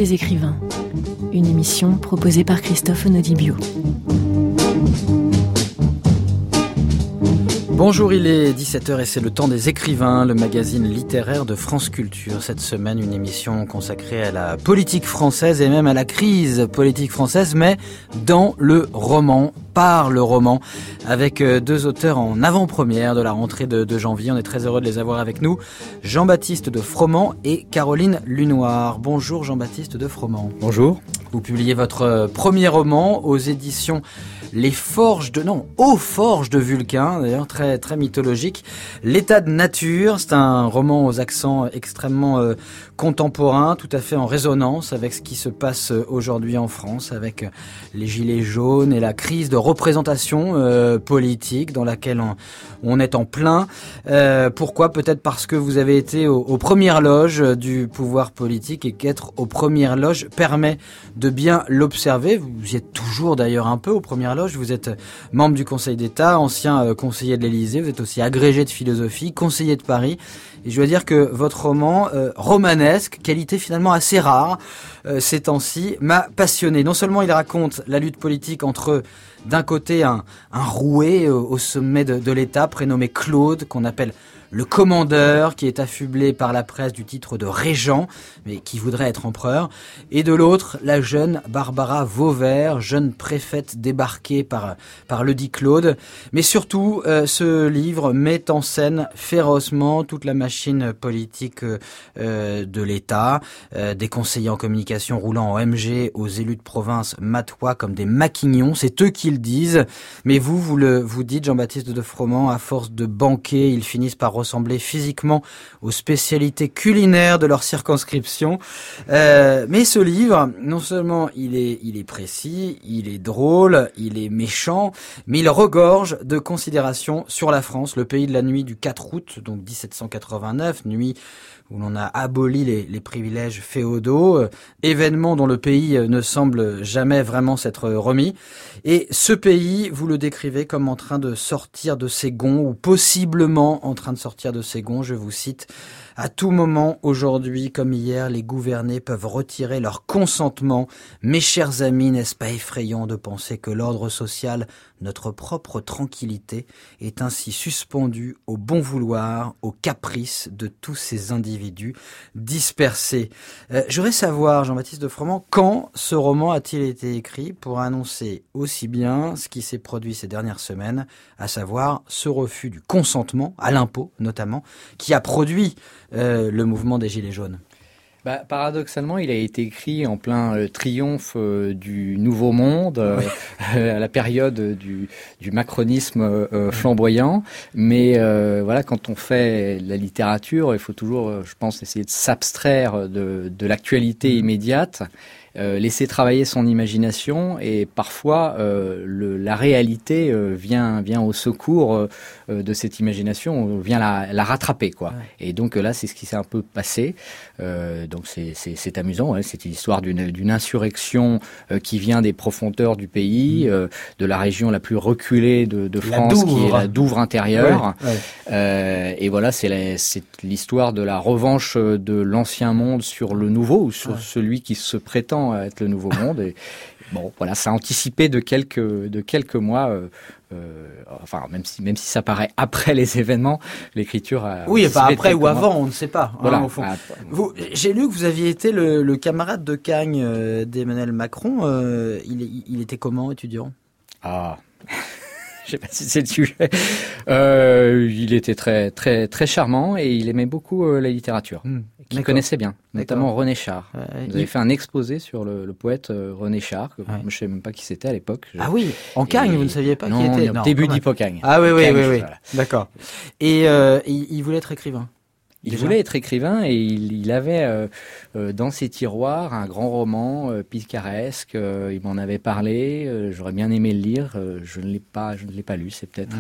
des écrivains, une émission proposée par Christophe Onodibio. Bonjour, il est 17h et c'est le temps des écrivains, le magazine littéraire de France Culture. Cette semaine, une émission consacrée à la politique française et même à la crise politique française, mais dans le roman, par le roman, avec deux auteurs en avant-première de la rentrée de janvier. On est très heureux de les avoir avec nous, Jean-Baptiste de Froment et Caroline Lunoir. Bonjour Jean-Baptiste de Froment. Bonjour. Vous publiez votre premier roman aux éditions aux Forges de Vulcain, d'ailleurs très très mythologique. L'état de nature, c'est un roman aux accents extrêmement contemporains, tout à fait en résonance avec ce qui se passe aujourd'hui en France, avec les gilets jaunes et la crise de représentation politique dans laquelle on est en plein. Pourquoi ? Peut-être parce que vous avez été aux premières loges du pouvoir politique et qu'être aux premières loges permet de bien l'observer. Vous y êtes toujours d'ailleurs un peu aux premières loges. Vous êtes membre du Conseil d'État, ancien conseiller de l'Élysée, vous êtes aussi agrégé de philosophie, conseiller de Paris. Et je dois dire que votre roman, romanesque, qualité finalement assez rare ces temps-ci, m'a passionné. Non seulement il raconte la lutte politique entre, d'un côté, un roué au sommet de l'État, prénommé Claude, qu'on appelle le commandeur, qui est affublé par la presse du titre de régent, mais qui voudrait être empereur. Et de l'autre, la jeune Barbara Vauvert, jeune préfète débarquée par ledit Claude. Mais surtout, ce livre met en scène férocement toute la machine politique de l'État, des conseillers en communication roulant en MG aux élus de province matois comme des maquignons. C'est eux qui le disent. Mais vous dites, Jean-Baptiste de Froment, à force de banquer, ils finissent par ressembler physiquement aux spécialités culinaires de leur circonscription. Mais ce livre, non seulement il est précis, il est drôle, il est méchant, mais il regorge de considérations sur la France, le pays de la nuit du 4 août, donc 1789, nuit où l'on a aboli les privilèges féodaux, événement dont le pays ne semble jamais vraiment s'être remis. Et ce pays, vous le décrivez comme en train de sortir de ses gonds, ou possiblement en train de sortir de ses gonds, je vous cite: « À tout moment, aujourd'hui comme hier, les gouvernés peuvent retirer leur consentement. Mes chers amis, n'est-ce pas effrayant de penser que l'ordre social, notre propre tranquillité, est ainsi suspendu au bon vouloir, au caprice de tous ces individus dispersés. » Je voudrais savoir, Jean-Baptiste de Froment, quand ce roman a-t-il été écrit pour annoncer aussi bien ce qui s'est produit ces dernières semaines, à savoir ce refus du consentement, à l'impôt notamment, qui a produit le mouvement des Gilets jaunes. Paradoxalement, il a été écrit en plein triomphe du Nouveau Monde, à la période du macronisme flamboyant. Mais voilà, quand on fait la littérature, il faut toujours, je pense, essayer de s'abstraire de l'actualité immédiate, laisser travailler son imagination, et parfois la réalité vient au secours de cette imagination, vient la rattraper, quoi. Ouais. Et donc là, c'est ce qui s'est un peu passé. Donc c'est amusant, hein. C'est l'histoire d'une insurrection qui vient des profondeurs du pays, de la région la plus reculée de France, qui est la Douvre intérieure. Ouais. Et voilà, c'est l'histoire de la revanche de l'ancien monde sur le nouveau, ou sur celui qui se prétend être le nouveau monde. Et bon, voilà, ça a anticipé de quelques mois. Enfin, même si ça paraît après les événements, l'écriture a... Oui, enfin après ou avant, on ne sait pas. Voilà. Au fond. J'ai lu que vous aviez été le camarade de cagne d'Emmanuel Macron. Il était comment, étudiant ? Ah, je sais pas si c'est le sujet. Il était très très très charmant, et il aimait beaucoup la littérature. Qu'il connaissait bien, notamment René Char. Vous avez fait un exposé sur le poète René Char, que moi, je ne savais même pas qui c'était à l'époque. Ah oui, en Cagne, vous ne saviez pas qui était ? Non, début d'Hippocagne. Ah oui, voilà. D'accord. Et il voulait être écrivain. Il voulait être écrivain, et il avait dans ses tiroirs un grand roman picaresque. Il m'en avait parlé. J'aurais bien aimé le lire. Je ne l'ai pas lu. C'est peut-être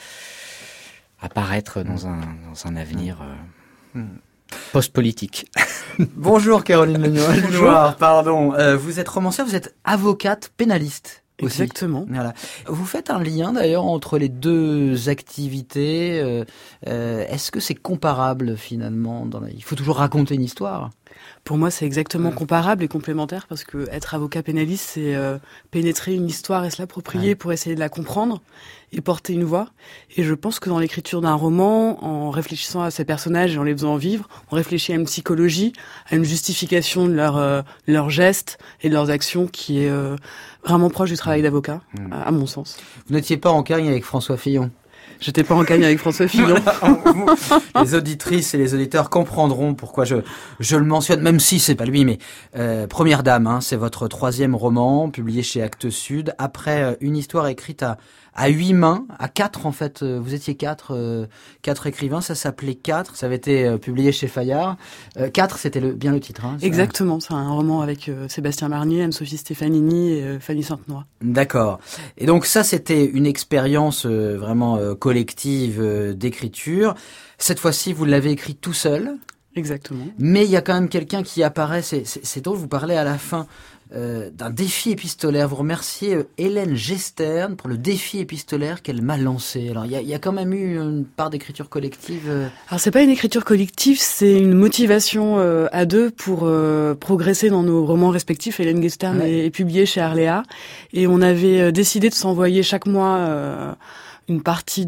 à paraître dans un avenir post-politique. Bonjour Caroline Lunoir. Pardon. Vous êtes romancière, vous êtes avocate pénaliste. Aussi. Exactement. Voilà. Vous faites un lien d'ailleurs entre les deux activités. Est-ce que c'est comparable finalement ? Il faut toujours raconter une histoire. Pour moi, c'est exactement comparable et complémentaire parce que être avocat pénaliste, c'est pénétrer une histoire et se l'approprier pour essayer de la comprendre et porter une voix. Et je pense que dans l'écriture d'un roman, en réfléchissant à ces personnages et en les faisant vivre, on réfléchit à une psychologie, à une justification de leurs gestes et de leurs actions qui est vraiment proche du travail d'avocat, à mon sens. Vous n'étiez pas en cagne avec François Fillon? J'étais pas en cagne avec François Fillon. Les auditrices et les auditeurs comprendront pourquoi je le mentionne, même si c'est pas lui, mais Première Dame, hein, c'est votre 3e roman, publié chez Actes Sud, après une histoire écrite à 8 mains, à 4 en fait. Vous étiez 4 écrivains, ça s'appelait 4, ça avait été publié chez Fayard. 4, c'était bien le titre. Hein, exactement, c'est un roman avec Sébastien Marnier, Anne-Sophie Stefanini et Fanny Sainte-Noix. D'accord. Et donc ça, c'était une expérience vraiment collective d'écriture. Cette fois-ci, vous l'avez écrit tout seul. Exactement. Mais il y a quand même quelqu'un qui apparaît, c'est drôle, vous parlez à la fin d'un défi épistolaire. Vous remerciez Hélène Gestern pour le défi épistolaire qu'elle m'a lancé. Alors il y a quand même eu une part d'écriture collective. Alors c'est pas une écriture collective, c'est une motivation à deux pour progresser dans nos romans respectifs. Hélène Gestern est publiée chez Arléa et on avait décidé de s'envoyer chaque mois une partie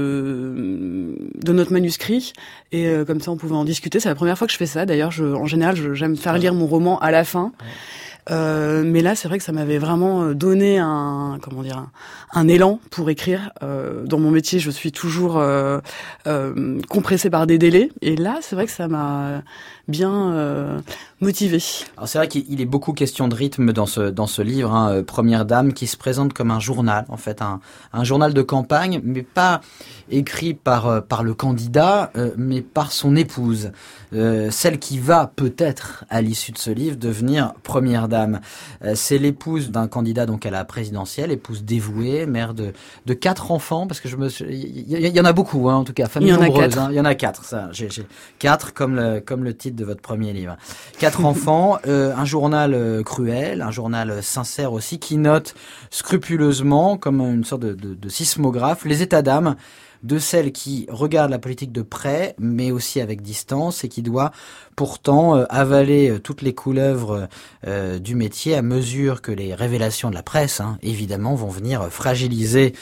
de notre manuscrit et comme ça on pouvait en discuter. C'est la première fois que je fais ça. D'ailleurs, en général, j'aime faire lire mon roman à la fin. Mais là, c'est vrai que ça m'avait vraiment donné un élan pour écrire. Dans mon métier, je suis toujours compressée par des délais, et là, c'est vrai que ça m'a bien motivée. Alors c'est vrai qu'il est beaucoup question de rythme dans ce livre, hein, Première Dame, qui se présente comme un journal, en fait, un journal de campagne, mais pas écrit par le candidat, mais par son épouse, celle qui va peut-être, à l'issue de ce livre, devenir Première Dame. C'est l'épouse d'un candidat donc à la présidentielle, épouse dévouée, mère de 4 enfants, parce que il y en a beaucoup, hein, en tout cas, famille nombreuse. Il y en a 4, ça. J'ai 4 comme le titre de votre premier livre. 4 enfants, un journal cruel, un journal sincère aussi, qui note scrupuleusement, comme une sorte de sismographe, les états d'âme de celle qui regarde la politique de près, mais aussi avec distance, et qui doit pourtant avaler toutes les couleuvres du métier à mesure que les révélations de la presse, hein, évidemment, vont venir fragiliser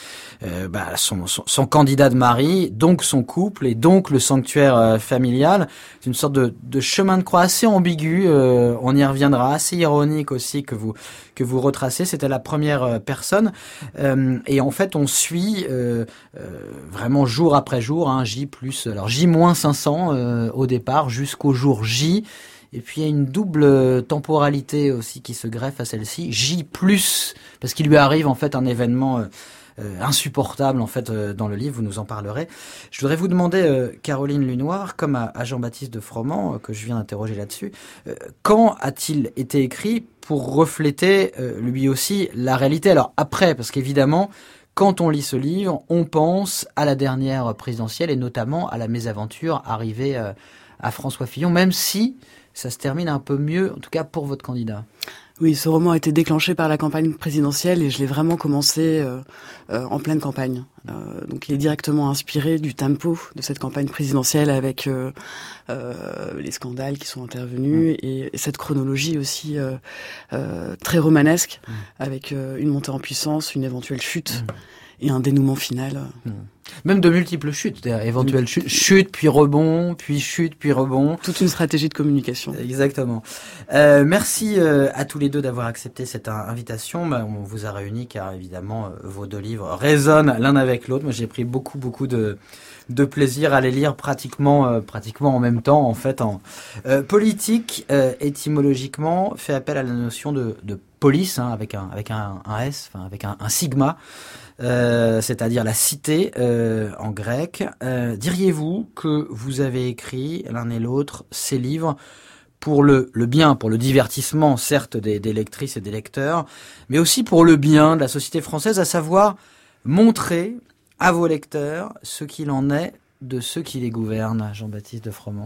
son candidat de mari, donc son couple, et donc le sanctuaire familial. C'est une sorte de chemin de croix assez ambigu, on y reviendra, assez ironique aussi, que vous retracez. C'était la première personne, et en fait on suit vraiment jour après jour, hein, J-500 au départ, jusqu'au jour J. Et puis il y a une double temporalité aussi qui se greffe à celle-ci, J+, parce qu'il lui arrive en fait un événement insupportable en fait dans le livre, vous nous en parlerez. Je voudrais vous demander, Caroline Lunoir, comme à Jean-Baptiste de Froment, que je viens d'interroger là-dessus, quand a-t-il été écrit pour refléter lui aussi la réalité? Alors après, parce qu'évidemment, quand on lit ce livre, on pense à la dernière présidentielle et notamment à la mésaventure arrivée à François Fillon, même si ça se termine un peu mieux, en tout cas pour votre candidat. Oui, ce roman a été déclenché par la campagne présidentielle et je l'ai vraiment commencé en pleine campagne. Donc il est directement inspiré du tempo de cette campagne présidentielle avec les scandales qui sont intervenus et cette chronologie aussi très romanesque avec une montée en puissance, une éventuelle chute et un dénouement final. Même de multiples chutes, éventuelles chute, puis rebond, puis chute, puis rebond. Toute une stratégie de communication. Exactement. Merci à tous les deux d'avoir accepté cette invitation. On vous a réunis car évidemment vos 2 livres résonnent l'un avec l'autre. Moi j'ai pris beaucoup de plaisir à les lire pratiquement en même temps en fait. Politique étymologiquement fait appel à la notion de police, hein, avec un S, enfin avec un sigma. C'est-à-dire la cité en grec. Diriez-vous que vous avez écrit l'un et l'autre ces livres pour le bien, pour le divertissement certes des lectrices et des lecteurs, mais aussi pour le bien de la société française, à savoir montrer à vos lecteurs ce qu'il en est de ceux qui les gouvernent, Jean-Baptiste de Froment?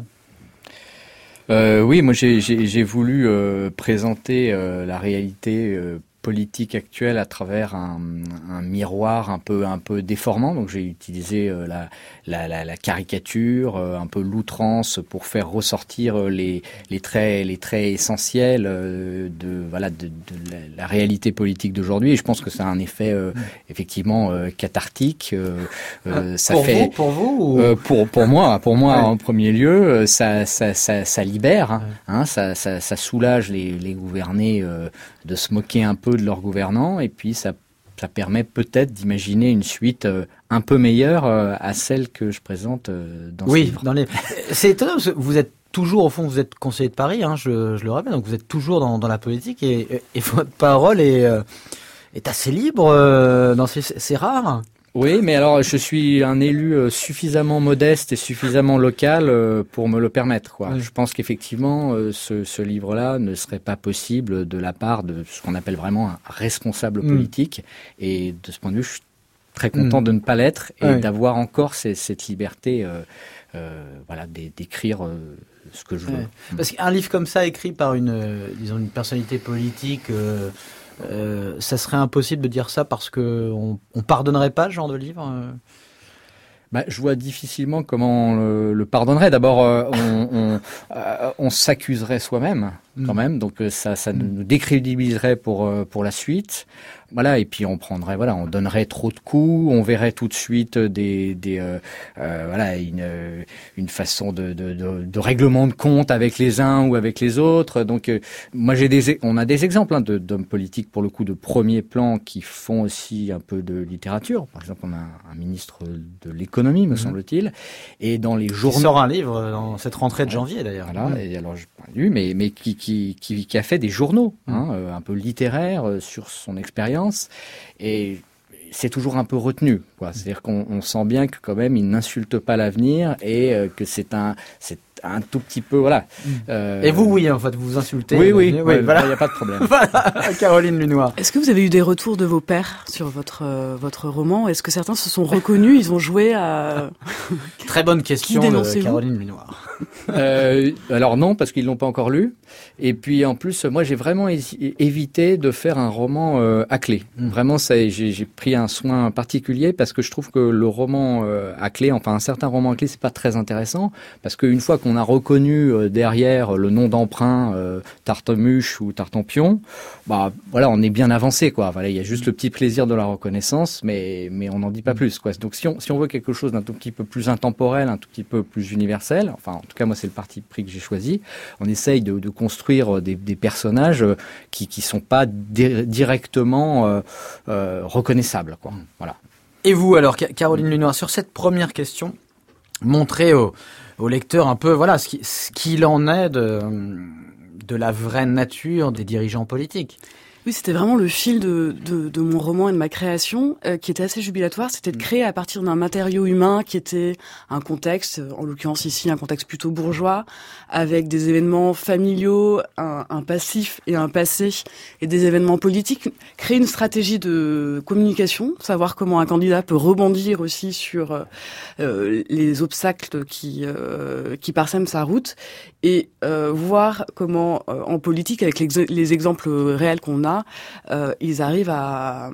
Oui, moi j'ai voulu présenter la réalité politique actuelle à travers un miroir un peu déformant. Donc j'ai utilisé la caricature, un peu l'outrance pour faire ressortir les traits essentiels de la réalité politique d'aujourd'hui. Et je pense que ça a un effet effectivement cathartique. Pour vous ou... pour moi en premier lieu, ça libère, ça soulage les gouvernés de se moquer un peu de leurs gouvernants, et puis ça permet peut-être d'imaginer une suite un peu meilleure à celle que je présente dans ce livre. C'est étonnant parce que vous êtes toujours, au fond, vous êtes conseiller de Paris, je le rappelle, donc vous êtes toujours dans la politique et votre parole est assez libre. C'est rare. Oui, mais alors je suis un élu suffisamment modeste et suffisamment local pour me le permettre, quoi. Oui. Je pense qu'effectivement, ce livre-là ne serait pas possible de la part de ce qu'on appelle vraiment un responsable politique. Et de ce point de vue, je suis très content de ne pas l'être et d'avoir encore cette liberté, d'écrire ce que je veux. Parce qu'un livre comme ça, écrit par une personnalité politique... ça serait impossible de dire ça parce que on pardonnerait pas ce genre de livre. Je vois difficilement comment on le pardonnerait. D'abord, on s'accuserait soi-même quand même, donc ça nous décrédibiliserait pour la suite. Voilà, et puis on donnerait trop de coups, on verrait tout de suite une façon de règlement de compte avec les uns ou avec les autres. Donc moi on a des exemples d'hommes politiques pour le coup de premier plan qui font aussi un peu de littérature. Par exemple, on a un ministre de l'économie, me semble-t-il, et dans les journaux. Il sort un livre dans cette rentrée de janvier d'ailleurs. Voilà, et alors je pas lu, mais qui a fait des journaux, un peu littéraires sur son expérience. Et c'est toujours un peu retenu, quoi. C'est-à-dire qu'on sent bien que quand même il n'insulte pas l'avenir et que c'est un tout petit peu, voilà. Et vous, oui, en fait, vous insultez. Oui, voilà, il n'y a pas de problème. Voilà, Caroline Lunoir. Est-ce que vous avez eu des retours de vos pairs sur votre roman? Est-ce que certains se sont reconnus? Ils ont joué à... Très bonne question de Caroline Lunoir. Alors non, parce qu'ils l'ont pas encore lu. Et puis en plus, moi, j'ai vraiment évité de faire un roman à clé. Vraiment, j'ai pris un soin particulier parce que je trouve que le roman à clé, enfin un certain roman à clé, c'est pas très intéressant parce qu'une fois qu'on a reconnu derrière le nom d'emprunt Tartemuche ou Tartampion, on est bien avancé, quoi. Voilà, il y a juste le petit plaisir de la reconnaissance, mais on n'en dit pas plus, quoi. Donc si on veut quelque chose d'un tout petit peu plus intemporel, un tout petit peu plus universel, enfin en tout cas moi c'est le parti pris que j'ai choisi, on essaye de construire des personnages qui sont pas directement reconnaissables, quoi. Voilà. Et vous alors, Caroline Lunoir, sur cette première question, montrez au lecteur un peu ce qu'il en est de la vraie nature des dirigeants politiques. Oui, c'était vraiment le fil de mon roman et de ma création qui était assez jubilatoire. C'était de créer à partir d'un matériau humain qui était un contexte, en l'occurrence ici un contexte plutôt bourgeois, avec des événements familiaux, un passif et un passé, et des événements politiques. Créer une stratégie de communication, savoir comment un candidat peut rebondir aussi sur les obstacles qui parsèment sa route, et voir comment en politique, avec les exemples réels qu'on a, ils arrivent à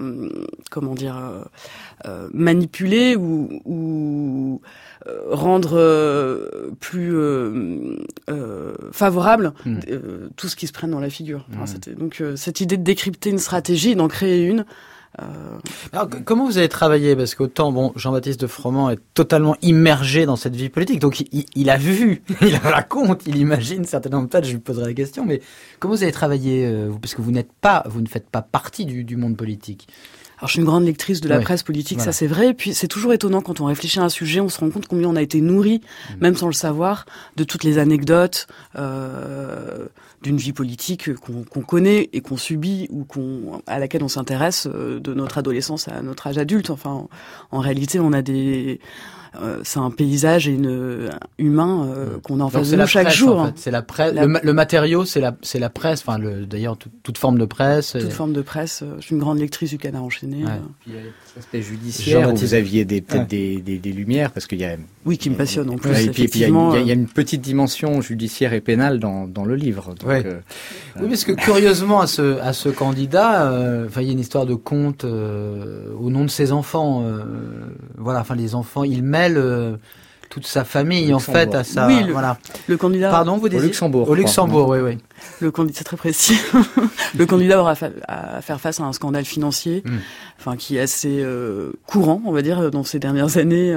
manipuler ou rendre plus favorable tout ce qui se prenne dans la figure. Enfin, c'était donc cette idée de décrypter une stratégie et d'en créer une. Alors, comment vous avez travaillé? Parce qu'autant, Jean-Baptiste de Froment est totalement immergé dans cette vie politique, donc il a vu, il raconte, il imagine certainement, peut-être je lui poserai la question, mais comment vous avez travaillé, parce que vous ne faites pas partie du monde politique? Alors, je suis une grande lectrice de la presse politique, voilà. Ça c'est vrai. Et puis, c'est toujours étonnant quand on réfléchit à un sujet, on se rend compte combien on a été nourri, même sans le savoir, de toutes les anecdotes d'une vie politique qu'on connaît et qu'on subit ou à laquelle on s'intéresse de notre adolescence à notre âge adulte. Enfin, en réalité, on a des c'est un paysage et humain qu'on a en face de nous chaque presse, jour. En fait. C'est la presse. Le matériau, c'est la presse. Enfin, d'ailleurs, toute forme de presse. Toute forme de presse. Je suis une grande lectrice du Canard enchaîné. Ouais. Puis il y a l'aspect judiciaire où vous aviez peut-être des lumières, parce qu'il y a... Oui, qui me passionne en plus. Et puis il y a une petite dimension judiciaire et pénale dans le livre. Donc, oui, parce que curieusement, à ce candidat, il y a une histoire de conte au nom de ses enfants. Les enfants, il mêle toute sa famille en fait à sa. Oui, le candidat. Pardon, vous disiez. Au Luxembourg, oui. Le candidat, c'est très précis. Le candidat aura à faire face à un scandale financier, qui est assez courant, on va dire, dans ces dernières années,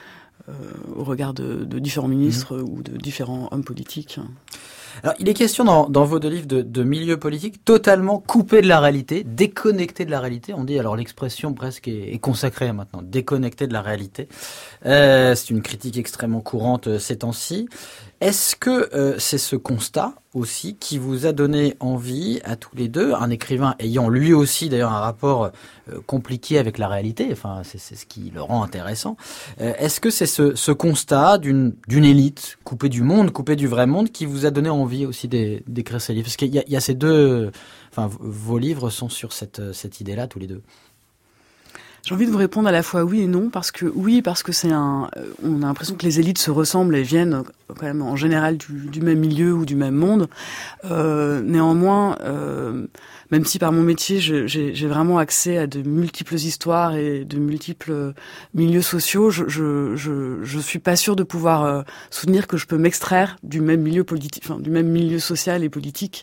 au regard de différents ministres ou de différents hommes politiques. Alors, il est question dans vos deux livres de milieu politique totalement coupé de la réalité, déconnecté de la réalité. On dit, alors l'expression presque est consacrée maintenant, déconnecté de la réalité. C'est une critique extrêmement courante ces temps-ci. Est-ce que c'est ce constat aussi qui vous a donné envie à tous les deux, un écrivain ayant lui aussi d'ailleurs un rapport compliqué avec la réalité, enfin c'est ce qui le rend intéressant. Est-ce que c'est ce constat d'une élite coupée du monde, coupée du vrai monde, qui vous a donné envie aussi d'écrire ces livres? Parce qu'il y a ces deux, vos livres sont sur cette idée-là tous les deux. J'ai envie de vous répondre à la fois oui et non, parce que c'est on a l'impression que les élites se ressemblent et viennent quand même en général du même milieu ou du même monde. Néanmoins, même si par mon métier j'ai vraiment accès à de multiples histoires et de multiples milieux sociaux, je suis pas sûre de pouvoir soutenir que je peux m'extraire du même milieu politique, du même milieu social et politique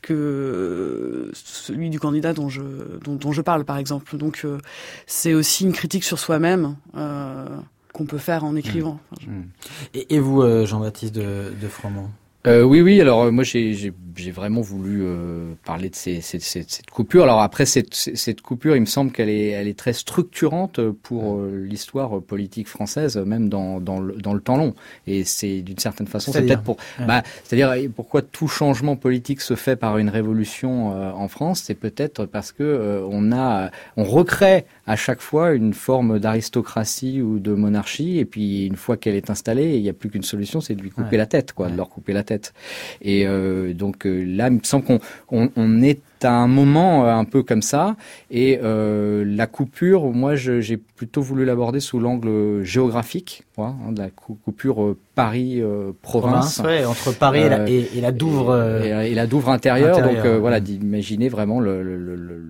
que celui du candidat dont je parle, par exemple. Donc c'est aussi une critique sur soi-même qu'on peut faire en écrivant. Et vous, Jean-Baptiste de Froment? Oui. Alors moi, j'ai vraiment voulu parler de cette coupure. Alors après, cette coupure, il me semble qu'elle est très structurante pour l'histoire politique française, même dans le temps long. Et c'est d'une certaine façon, c'est peut-être c'est-à-dire pourquoi tout changement politique se fait par une révolution en France, c'est peut-être parce que on recrée à chaque fois une forme d'aristocratie ou de monarchie, et puis une fois qu'elle est installée, il n'y a plus qu'une solution, c'est de lui couper la tête, de leur couper la tête. Et donc là, il me semble qu'on est à un moment un peu comme ça, et la coupure, moi j'ai plutôt voulu l'aborder sous l'angle géographique, de la coupure Paris-province, entre Paris et la Douvre et la Douvre intérieure. Donc d'imaginer vraiment le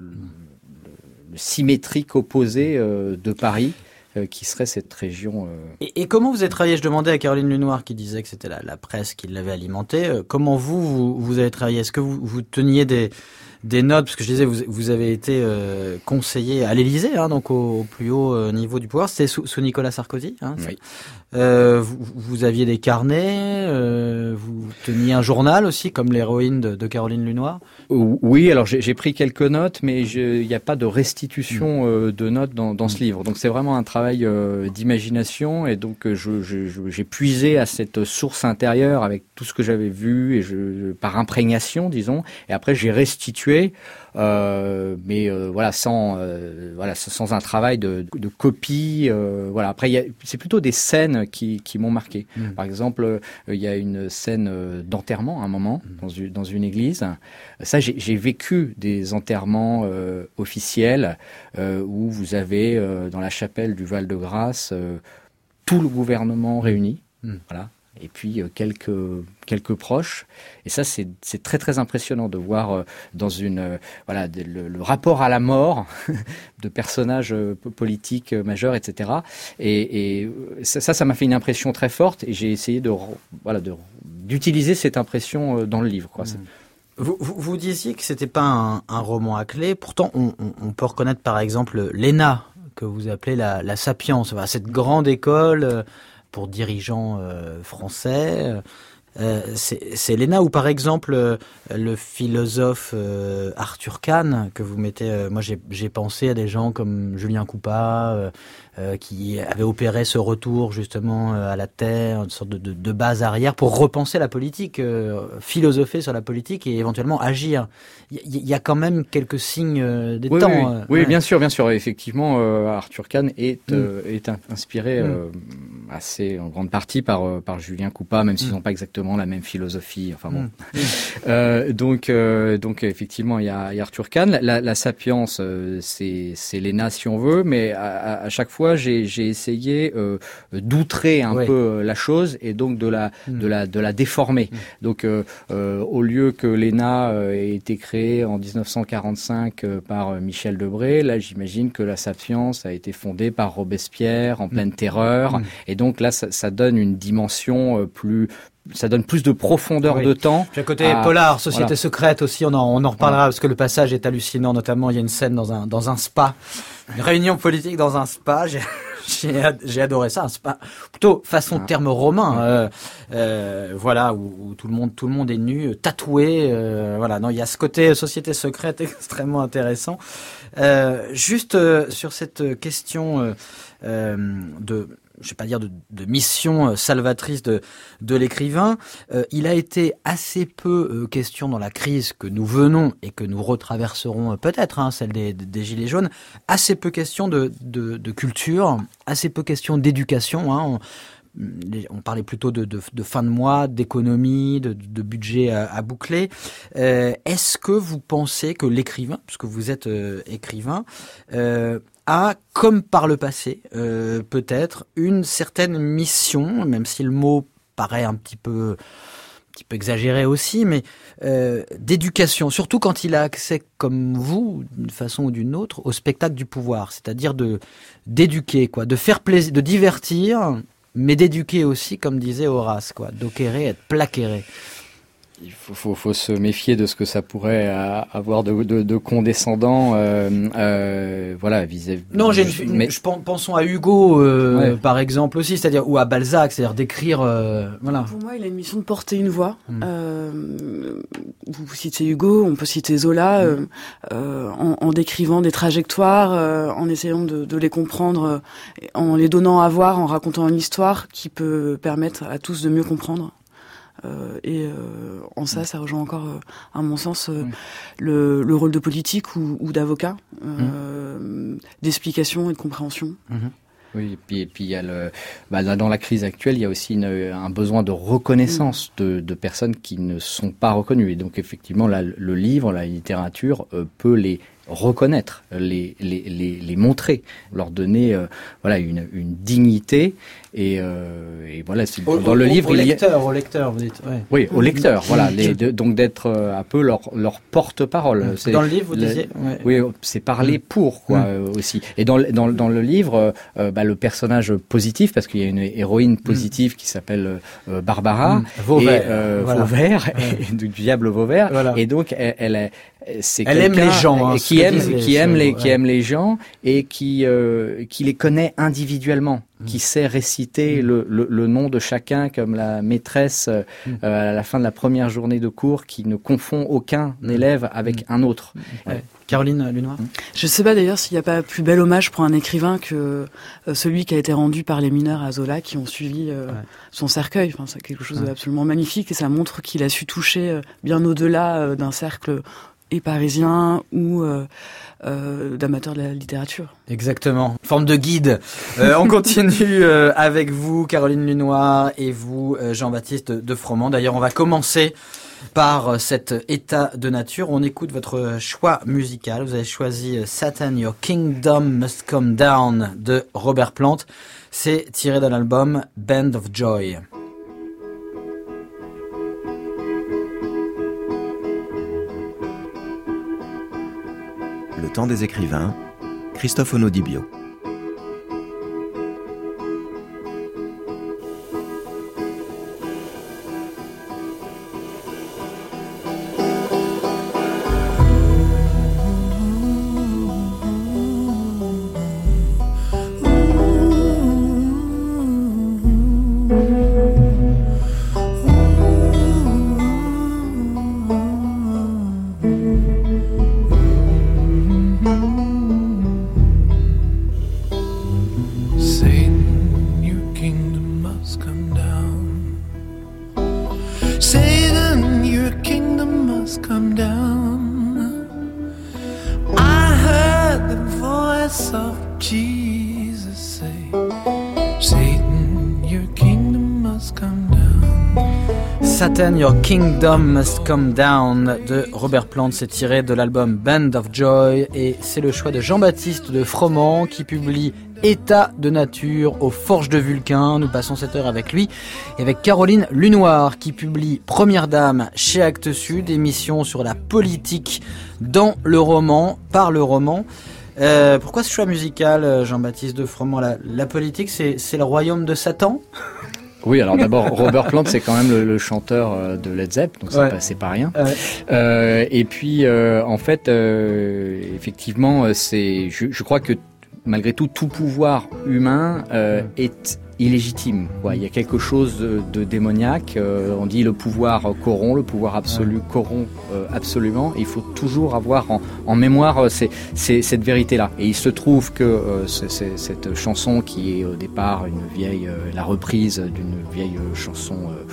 symétrique opposé de Paris, qui serait cette région. Et comment vous avez travaillé? Je demandais à Caroline Lenoir, qui disait que c'était la presse qui l'avait alimenté. Comment vous avez travaillé? Est-ce que vous teniez des notes? Parce que je disais, vous avez été conseiller à l'Élysée, donc au plus haut niveau du pouvoir. C'était sous Nicolas Sarkozy. Oui. Vous aviez des carnets, vous teniez un journal aussi, comme l'héroïne de Caroline Lenoir? Oui, alors j'ai pris quelques notes, mais il n'y a pas de restitution de notes dans ce livre. Donc c'est vraiment un travail d'imagination, et donc j'ai puisé à cette source intérieure avec tout ce que j'avais vu, et par imprégnation, disons, et après j'ai restitué, mais sans un travail de copie. Après c'est plutôt des scènes qui m'ont marqué. Par exemple, il y a une scène d'enterrement à un moment dans une église. Ça, j'ai vécu des enterrements officiels où vous avez dans la chapelle du Val-de-Grâce tout le gouvernement réuni. Voilà. Et puis quelques proches. Et ça, c'est très très impressionnant de voir dans le rapport à la mort de personnages politiques majeurs, etc. Et ça m'a fait une impression très forte, et j'ai essayé d'utiliser cette impression dans le livre, quoi. Vous disiez que c'était pas un roman à clé. Pourtant, on peut reconnaître par exemple l'ENA, que vous appelez la Sapience, cette grande école pour dirigeants français. c'est Léna, ou par exemple le philosophe Arthur Kahn que vous mettez. Moi, j'ai pensé à des gens comme Julien Coupat, qui avait opéré ce retour justement à la terre, une sorte de base arrière pour repenser la politique, philosopher sur la politique et éventuellement agir. Il y a quand même quelques signes des temps. Oui, bien sûr. Effectivement, Arthur Kahn est inspiré assez en grande partie par Julien Coupat, même s'ils n'ont pas exactement la même philosophie. Enfin bon. Donc effectivement, il y a Arthur Kahn. La sapience, c'est Léna si on veut, mais à chaque fois j'ai essayé d'outrer un peu la chose et donc de la déformer. Donc au lieu que Léna ait été créée en 1945 par Michel Debré, là j'imagine que la sapience a été fondée par Robespierre en pleine terreur, et donc là ça donne une dimension ça donne plus de profondeur de temps. Puis à côté polar, société secrète aussi, on en reparlera parce que le passage est hallucinant. Notamment, il y a une scène dans un spa, une réunion politique dans un spa. J'ai adoré ça, un spa plutôt façon terme romain. Voilà, où tout le monde est nu, tatoué. Voilà, non, il y a ce côté société secrète extrêmement intéressant. Juste sur cette question je vais pas dire de mission salvatrice de l'écrivain, il a été assez peu question dans la crise que nous venons et que nous retraverserons peut-être, celle des Gilets jaunes, assez peu question de culture, assez peu question d'éducation. On parlait plutôt de fin de mois, d'économie, de budget à boucler. Est-ce que vous pensez que l'écrivain, puisque vous êtes écrivain, a, comme par le passé, peut-être une certaine mission, même si le mot paraît un petit peu exagéré aussi, mais d'éducation, surtout quand il a accès, comme vous, d'une façon ou d'une autre, au spectacle du pouvoir, c'est-à-dire d'éduquer, de faire plaisir, de divertir, mais d'éduquer aussi, comme disait Horace, d'ocquérer, être plaquéré. Il faut se méfier de ce que ça pourrait avoir de condescendant, voilà, vis-à-vis. Non, pensons à Hugo, par exemple aussi, c'est-à-dire, ou à Balzac, c'est-à-dire d'écrire, voilà. Pour moi, il a une mission de porter une voix. Vous citez Hugo, on peut citer Zola, en décrivant des trajectoires, en essayant de les comprendre, en les donnant à voir, en racontant une histoire qui peut permettre à tous de mieux comprendre. En ça rejoint encore, à mon sens, le rôle de politique ou d'avocat, d'explication et de compréhension. Oui, et puis il y a dans la crise actuelle, il y a aussi un besoin de reconnaissance de personnes qui ne sont pas reconnues. Et donc effectivement, là, le livre, la littérature peut les reconnaître, les montrer, leur donner une dignité et voilà. Dans le livre, au lecteur, vous dites. Ouais. Oui, au lecteur. Voilà, donc d'être un peu leur porte-parole. Dans le livre, vous disiez. Oui, c'est parler pour aussi. Et dans le livre, le personnage positif, parce qu'il y a une héroïne positive qui s'appelle Barbara Vauvert, du diable Vauvert, voilà. Et donc elle aime les gens, qui aime les gens et qui les connaît individuellement, qui sait réciter le nom de chacun comme la maîtresse à la fin de la première journée de cours, qui ne confond aucun élève avec un autre. Caroline Lunoir. Je ne sais pas d'ailleurs s'il n'y a pas plus bel hommage pour un écrivain que celui qui a été rendu par les mineurs à Zola qui ont suivi son cercueil. Enfin, c'est quelque chose d'absolument magnifique et ça montre qu'il a su toucher bien au-delà d'un cercle parisien ou d'amateurs de la littérature. Exactement. Forme de guide. On continue avec vous, Caroline Lunoir, et vous, Jean-Baptiste de Froment. D'ailleurs, on va commencer par cet état de nature. On écoute votre choix musical. Vous avez choisi Satan, Your Kingdom Must Come Down de Robert Plant. C'est tiré de l'album Band of Joy. Le temps des écrivains, Christophe Onodibio. Satan, Your Kingdom Must Come Down de Robert Plant, c'est tiré de l'album Band of Joy et c'est le choix de Jean-Baptiste de Froment qui publie État de nature aux Forges de Vulcain. Nous passons cette heure avec lui et avec Caroline Lunoir qui publie Première Dame chez Actes Sud, émission sur la politique dans le roman, par le roman. Pourquoi ce choix musical, Jean-Baptiste de Froment? La politique, c'est le royaume de Satan? Oui, alors d'abord, Robert Plant, c'est quand même le chanteur de Led Zepp, donc c'est pas rien. Et puis, en fait, effectivement, je crois que malgré tout pouvoir humain est illégitime. Il y a quelque chose de démoniaque. On dit le pouvoir corrompt, le pouvoir absolu corrompt absolument. Et il faut toujours avoir en mémoire cette vérité-là. Et il se trouve que cette chanson qui est au départ la reprise d'une vieille chanson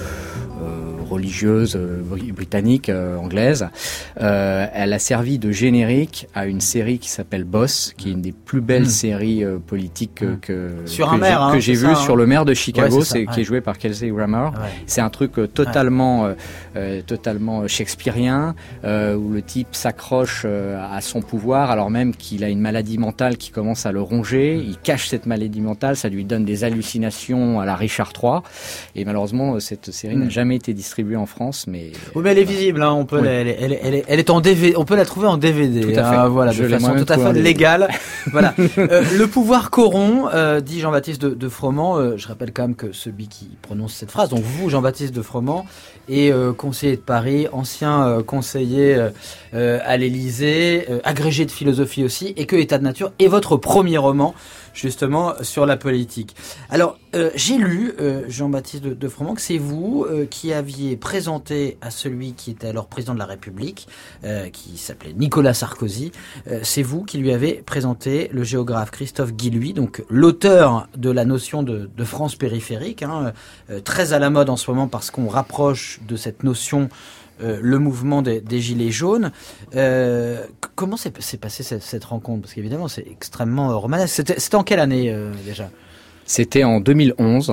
religieuse britannique, anglaise. Elle a servi de générique à une série qui s'appelle Boss, qui est une des plus belles séries politiques que j'ai vues sur le maire de Chicago, qui est joué par Kelsey Grammer. Ouais. C'est un truc totalement shakespearien, où le type s'accroche à son pouvoir, alors même qu'il a une maladie mentale qui commence à le ronger. Il cache cette maladie mentale, ça lui donne des hallucinations à la Richard III. Et malheureusement, cette série n'a jamais été distribuée en France, mais oui, mais elle est visible, hein, on peut elle est en DVD, on peut la trouver en DVD, tout à fait. Voilà, de façon tout à fait légale. Voilà. Le pouvoir corrompt, dit Jean-Baptiste de Froment. Je rappelle quand même que celui qui prononce cette phrase, donc vous, Jean-Baptiste de Froment, est conseiller de Paris, ancien conseiller à l'Élysée, agrégé de philosophie aussi, et que État de nature est votre premier roman justement sur la politique. Alors, j'ai lu, Jean-Baptiste de Froment, que c'est vous qui aviez présenté à celui qui était alors président de la République, qui s'appelait Nicolas Sarkozy, c'est vous qui lui avez présenté le géographe Christophe Guilluy, donc l'auteur de la notion de France périphérique, très à la mode en ce moment parce qu'on rapproche de cette notion le mouvement des Gilets jaunes. Comment s'est passée cette rencontre? Parce qu'évidemment, c'est extrêmement romanesque. C'était en quelle année déjà? C'était en 2011.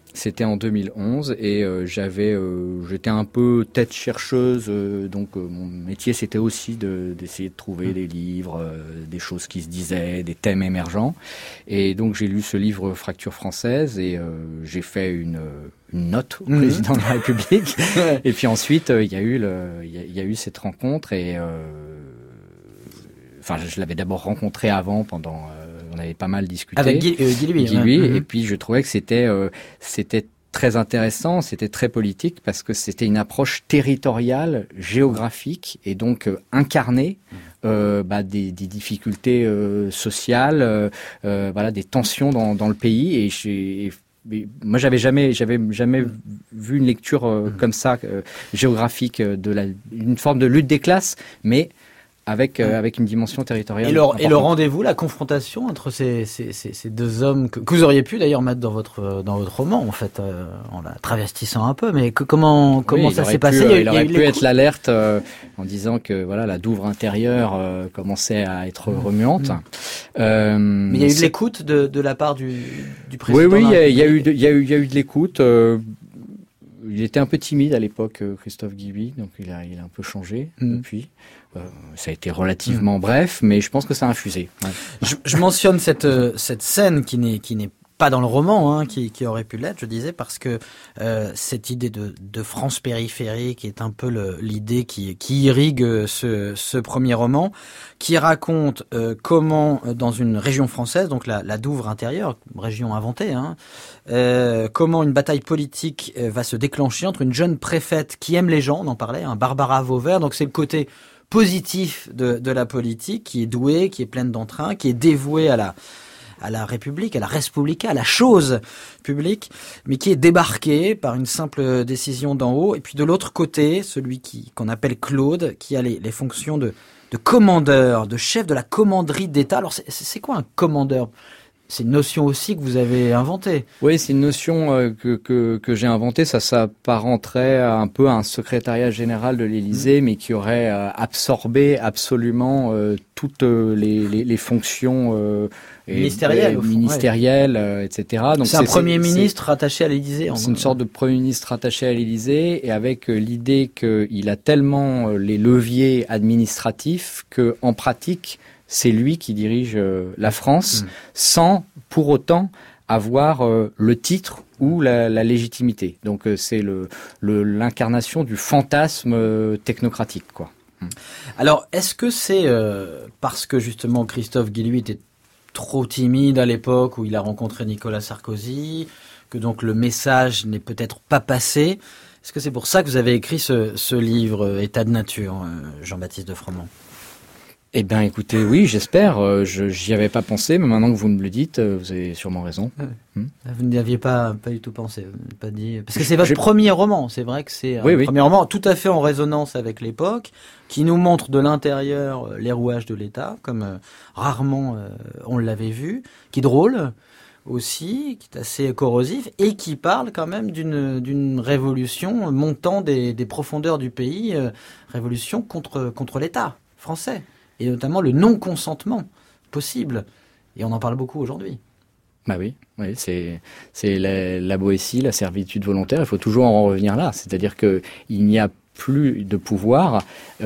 Et j'étais un peu tête chercheuse, donc mon métier c'était aussi d'essayer de trouver des livres, des choses qui se disaient, des thèmes émergents. Et donc j'ai lu ce livre Fracture française et j'ai fait une note au président de la République. Et puis ensuite il y a eu cette rencontre et je l'avais d'abord rencontré avant pendant on avait pas mal discuté avec Guilluy, et puis je trouvais que c'était très intéressant, c'était très politique parce que c'était une approche territoriale, géographique et donc incarnée des difficultés sociales, des tensions dans le pays et moi j'avais jamais vu une lecture comme ça géographique une forme de lutte des classes, mais avec une dimension territoriale. Et le rendez-vous, la confrontation entre ces deux hommes que vous auriez pu d'ailleurs mettre dans votre roman en fait, en la travestissant un peu, mais comment ça s'est passé? Il aurait pu être l'alerte en disant que la Douvre intérieure commençait à être remuante. Mais il y a eu de l'écoute de la part du président. Oui, il y a eu de l'écoute. Il était un peu timide à l'époque, Christophe Guilluy, donc il a un peu changé depuis. Ça a été relativement bref, mais je pense que ça a infusé. Ouais. Je mentionne cette scène qui n'est pas dans le roman, qui aurait pu l'être, je disais, parce que cette idée de France périphérique est un peu l'idée qui irrigue ce premier roman, qui raconte comment dans une région française, donc la Douvre intérieure, région inventée, comment une bataille politique va se déclencher entre une jeune préfète qui aime les gens, on en parlait, Barbara Vauvert, donc c'est le côté positif de la politique, qui est douée, qui est pleine d'entrain, qui est dévouée à la République, à la Respublica, à la chose publique, mais qui est débarqué par une simple décision d'en haut. Et puis de l'autre côté, celui qu'on appelle Claude, qui a les fonctions de commandeur, de chef de la commanderie d'État. Alors c'est quoi un commandeur? c'est une notion aussi que vous avez inventée. Oui, c'est une notion que j'ai inventée. Ça s'apparenterait un peu à un secrétariat général de l'Élysée, mais qui aurait absorbé absolument toutes les fonctions ministérielles, etc. Donc c'est un Premier ministre rattaché à l'Élysée. C'est une sorte de Premier ministre rattaché à l'Élysée, et avec l'idée qu'il a tellement les leviers administratifs que, en pratique, c'est lui qui dirige la France, sans pour autant avoir le titre ou la légitimité. Donc c'est l'incarnation du fantasme technocratique, quoi. Alors, est-ce que c'est parce que justement Christophe Guilluy était trop timide à l'époque où il a rencontré Nicolas Sarkozy, que donc le message n'est peut-être pas passé? Est-ce que c'est pour ça que vous avez écrit ce livre, État de nature, Jean-Baptiste de Froment? Eh bien, écoutez, oui, j'espère. J'y avais pas pensé, mais maintenant que vous me le dites, vous avez sûrement raison. Vous n'y aviez pas du tout pensé, pas dit. Parce que c'est votre premier roman. C'est vrai que c'est un premier roman tout à fait en résonance avec l'époque, qui nous montre de l'intérieur les rouages de l'État, comme rarement on l'avait vu, qui est drôle aussi, qui est assez corrosif, et qui parle quand même d'une révolution montant des profondeurs du pays, révolution contre l'État français. Et notamment le non-consentement possible. Et on en parle beaucoup aujourd'hui. Bah oui, c'est la Boétie, la servitude volontaire. Il faut toujours en revenir là. C'est-à-dire qu'il n'y a plus de pouvoir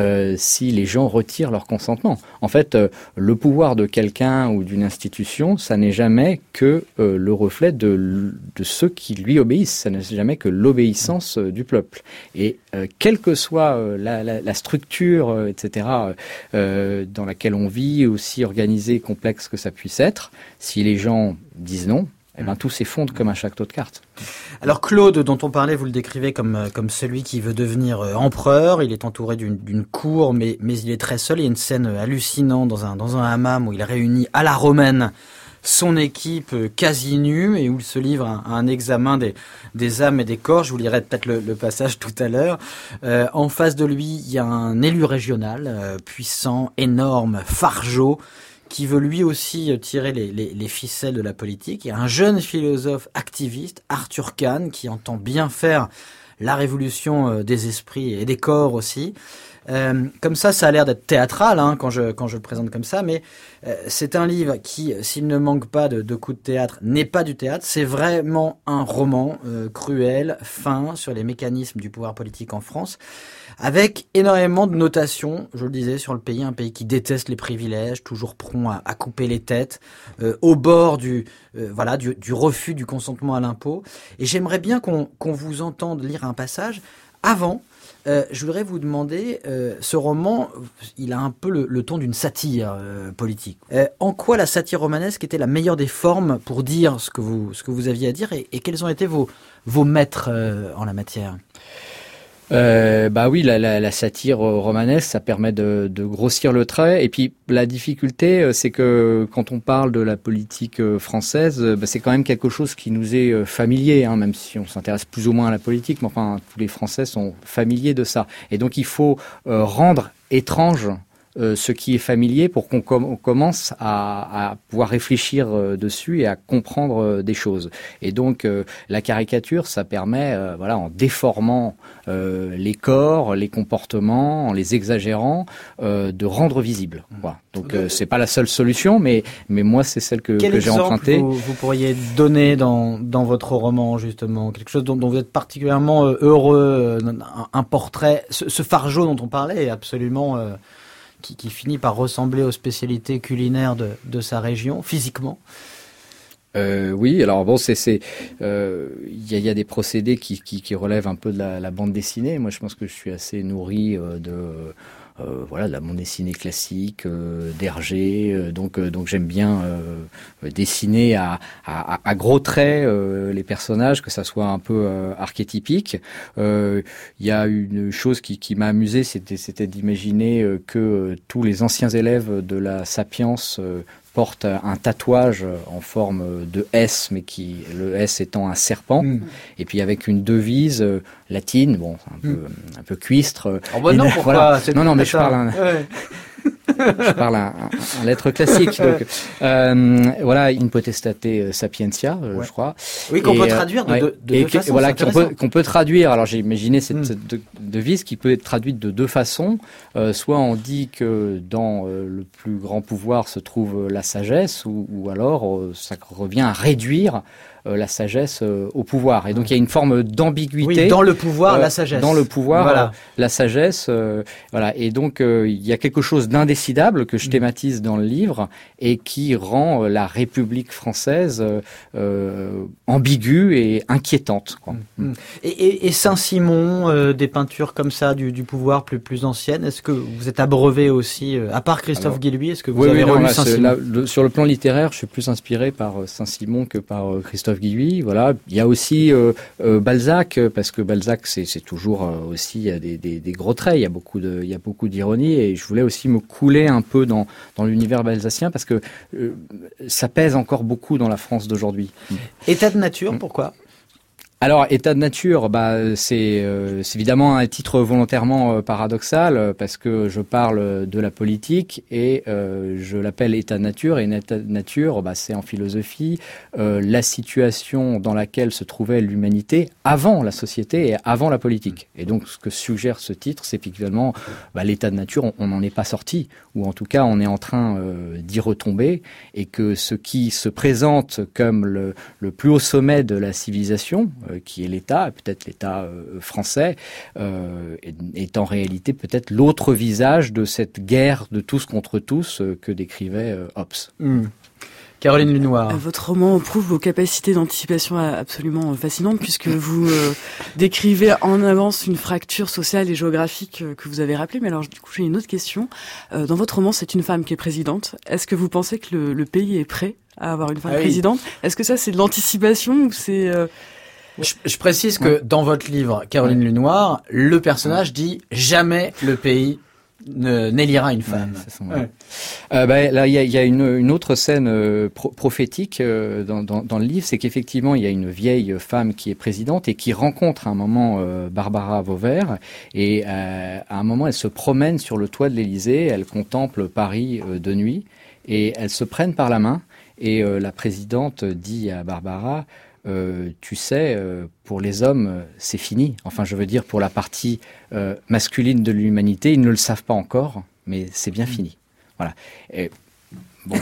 si les gens retirent leur consentement. En fait, le pouvoir de quelqu'un ou d'une institution, ça n'est jamais que le reflet de ceux qui lui obéissent. Ça n'est jamais que l'obéissance du peuple. Et quelle que soit la structure, etc., dans laquelle on vit, aussi organisée, complexe que ça puisse être, si les gens disent non, eh ben, tout s'effondre comme un château de cartes. Alors Claude, dont on parlait, vous le décrivez comme celui qui veut devenir empereur. Il est entouré d'une cour, mais il est très seul. Il y a une scène hallucinante dans un hammam où il réunit à la romaine son équipe quasi nue et où il se livre à un examen des âmes et des corps. Je vous lirai peut-être le passage tout à l'heure. En face de lui, il y a un élu régional, puissant, énorme, Fargeau, qui veut lui aussi tirer les ficelles de la politique. Il y a un jeune philosophe activiste, Arthur Kahn, qui entend bien faire la révolution des esprits et des corps aussi. Comme ça a l'air d'être théâtral quand je le présente comme ça, mais c'est un livre qui, s'il ne manque pas de coups de théâtre, n'est pas du théâtre. C'est vraiment un roman cruel, fin, sur les mécanismes du pouvoir politique en France, avec énormément de notations, je le disais, sur le pays, un pays qui déteste les privilèges, toujours prompt à couper les têtes, au bord du refus du consentement à l'impôt. Et j'aimerais bien qu'on vous entende lire un passage. Avant, je voudrais vous demander, ce roman, il a un peu le ton d'une satire politique. En quoi la satire romanesque était la meilleure des formes pour dire ce que vous aviez à dire, et quels ont été vos maîtres en la matière? Bah oui, la satire romanesque, ça permet de grossir le trait. Et puis la difficulté, c'est que quand on parle de la politique française, c'est quand même quelque chose qui nous est familier, hein, même si on s'intéresse plus ou moins à la politique. Mais enfin, tous les Français sont familiers de ça. Et donc il faut rendre étrange ce qui est familier pour qu'on commence à pouvoir réfléchir dessus et à comprendre des choses. Et donc la caricature, ça permet, en déformant les corps, les comportements, en les exagérant, de rendre visible. Voilà. Donc c'est pas la seule solution, mais moi c'est celle que j'ai empruntée. Quel exemple vous pourriez donner dans votre roman, justement, quelque chose dont vous êtes particulièrement heureux, un portrait, ce Fargeau dont on parlait est absolument qui finit par ressembler aux spécialités culinaires de sa région, physiquement. Oui, alors bon, il y a des procédés qui relèvent un peu de la bande dessinée. Moi, je pense que je suis assez nourri de la bande dessinée classique, d'Hergé. Donc j'aime bien dessiner à gros traits les personnages, que ça soit un peu archétypique. Il y a une chose qui m'a amusé, c'était d'imaginer que tous les anciens élèves de la Sapience porte un tatouage en forme de S, mais le S étant un serpent, et puis avec une devise latine, un peu cuistre. Oh bah non, pourquoi voilà. Non, mais je parle. Je parle un lettre classique. Donc, voilà, in potestate sapientia, je crois. Oui, qu'on peut traduire de deux façons. Voilà, qu'on peut traduire. Alors, j'ai imaginé cette devise qui peut être traduite de deux façons. Soit on dit que dans le plus grand pouvoir se trouve la sagesse, ou alors ça revient à réduire la sagesse au pouvoir. Et donc, il y a une forme d'ambiguïté. Oui, dans le pouvoir, la sagesse. Dans le pouvoir, voilà. La sagesse. Voilà. Et donc, il y a quelque chose d'indécidable que je thématise dans le livre et qui rend la République française ambiguë et inquiétante, quoi. Et Saint-Simon, des peintures comme ça du pouvoir plus anciennes, est-ce que vous êtes abreuvé aussi, à part Christophe Guilluy, est-ce que vous avez relu Saint-Simon? Sur le plan littéraire, je suis plus inspiré par Saint-Simon que par Christophe Guilluy. Voilà. Il y a aussi Balzac, parce que Balzac, c'est toujours aussi, il y a des gros traits, il y a beaucoup d'ironie, et je voulais aussi me couler un peu dans l'univers balzacien, parce que ça pèse encore beaucoup dans la France d'aujourd'hui. État de nature, pourquoi ? Alors, état de nature, c'est évidemment un titre volontairement paradoxal, parce que je parle de la politique et je l'appelle état de nature. Et un état de nature, c'est en philosophie la situation dans laquelle se trouvait l'humanité avant la société et avant la politique. Et donc, ce que suggère ce titre, c'est qu'effectivement, l'état de nature, on n'en est pas sorti, ou en tout cas, on est en train d'y retomber, et que ce qui se présente comme le plus haut sommet de la civilisation, qui est l'État, peut-être l'État français, est en réalité peut-être l'autre visage de cette guerre de tous contre tous que décrivait Hobbes. Caroline Lunoir. Votre roman prouve vos capacités d'anticipation absolument fascinantes, puisque vous décrivez en avance une fracture sociale et géographique que vous avez rappelée. Mais alors, du coup, j'ai une autre question. Dans votre roman, c'est une femme qui est présidente. Est-ce que vous pensez que le pays est prêt à avoir une femme présidente ? Est-ce que ça, c'est de l'anticipation ou c'est... Je précise que dans votre livre, Caroline Lunoir, le personnage dit « Jamais le pays n'élira une femme ». Là, il y a une autre scène prophétique dans le livre, c'est qu'effectivement, il y a une vieille femme qui est présidente et qui rencontre à un moment Barbara Vauvert. Et à un moment, elle se promène sur le toit de l'Élysée, elle contemple Paris de nuit, et elles se prennent par la main. Et la présidente dit à Barbara... tu sais, pour les hommes, c'est fini. Enfin, je veux dire, pour la partie masculine de l'humanité, ils ne le savent pas encore, mais c'est bien fini. Voilà. Et, bon,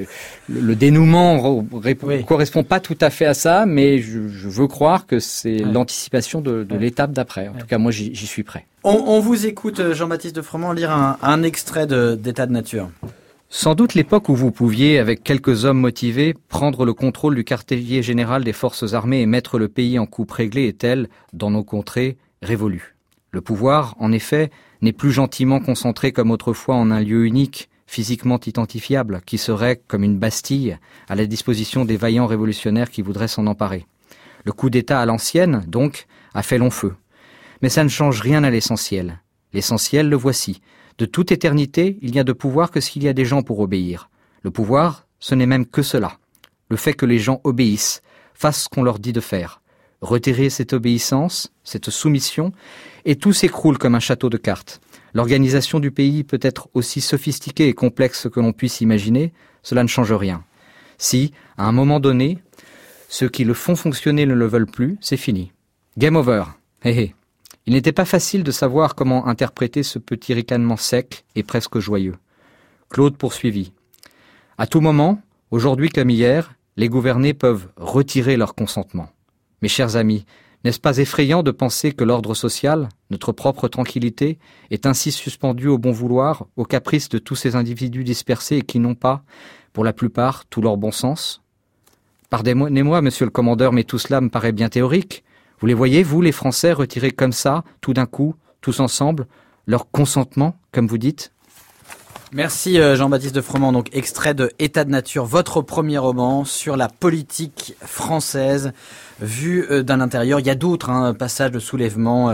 le dénouement correspond pas tout à fait à ça, mais je veux croire que c'est l'anticipation de l'étape d'après. En tout cas, moi, j'y suis prêt. On vous écoute, Jean-Baptiste de Froment, lire un extrait d'État de nature. Sans doute l'époque où vous pouviez, avec quelques hommes motivés, prendre le contrôle du quartier général des forces armées et mettre le pays en coupe réglée est-elle, dans nos contrées, révolue. Le pouvoir, en effet, n'est plus gentiment concentré comme autrefois en un lieu unique, physiquement identifiable, qui serait, comme une Bastille, à la disposition des vaillants révolutionnaires qui voudraient s'en emparer. Le coup d'État à l'ancienne, donc, a fait long feu. Mais ça ne change rien à l'essentiel. L'essentiel, le voici. De toute éternité, il n'y a de pouvoir que s'il y a des gens pour obéir. Le pouvoir, ce n'est même que cela. Le fait que les gens obéissent, fassent ce qu'on leur dit de faire. Retirer cette obéissance, cette soumission, et tout s'écroule comme un château de cartes. L'organisation du pays peut être aussi sophistiquée et complexe que l'on puisse imaginer, cela ne change rien. Si, à un moment donné, ceux qui le font fonctionner ne le veulent plus, c'est fini. Game over. Hé hé. Il n'était pas facile de savoir comment interpréter ce petit ricanement sec et presque joyeux. Claude poursuivit. À tout moment, aujourd'hui comme hier, les gouvernés peuvent retirer leur consentement. Mes chers amis, n'est-ce pas effrayant de penser que l'ordre social, notre propre tranquillité, est ainsi suspendu au bon vouloir, au caprice de tous ces individus dispersés et qui n'ont pas, pour la plupart, tout leur bon sens ? Pardonnez-moi, monsieur le commandeur, mais tout cela me paraît bien théorique. Vous les voyez, vous, les Français, retirer comme ça, tout d'un coup, tous ensemble, leur consentement, comme vous dites ? Merci Jean-Baptiste de Froment, donc extrait de État de nature, votre premier roman sur la politique française vue d'un intérieur. Il y a d'autres passages de soulèvement,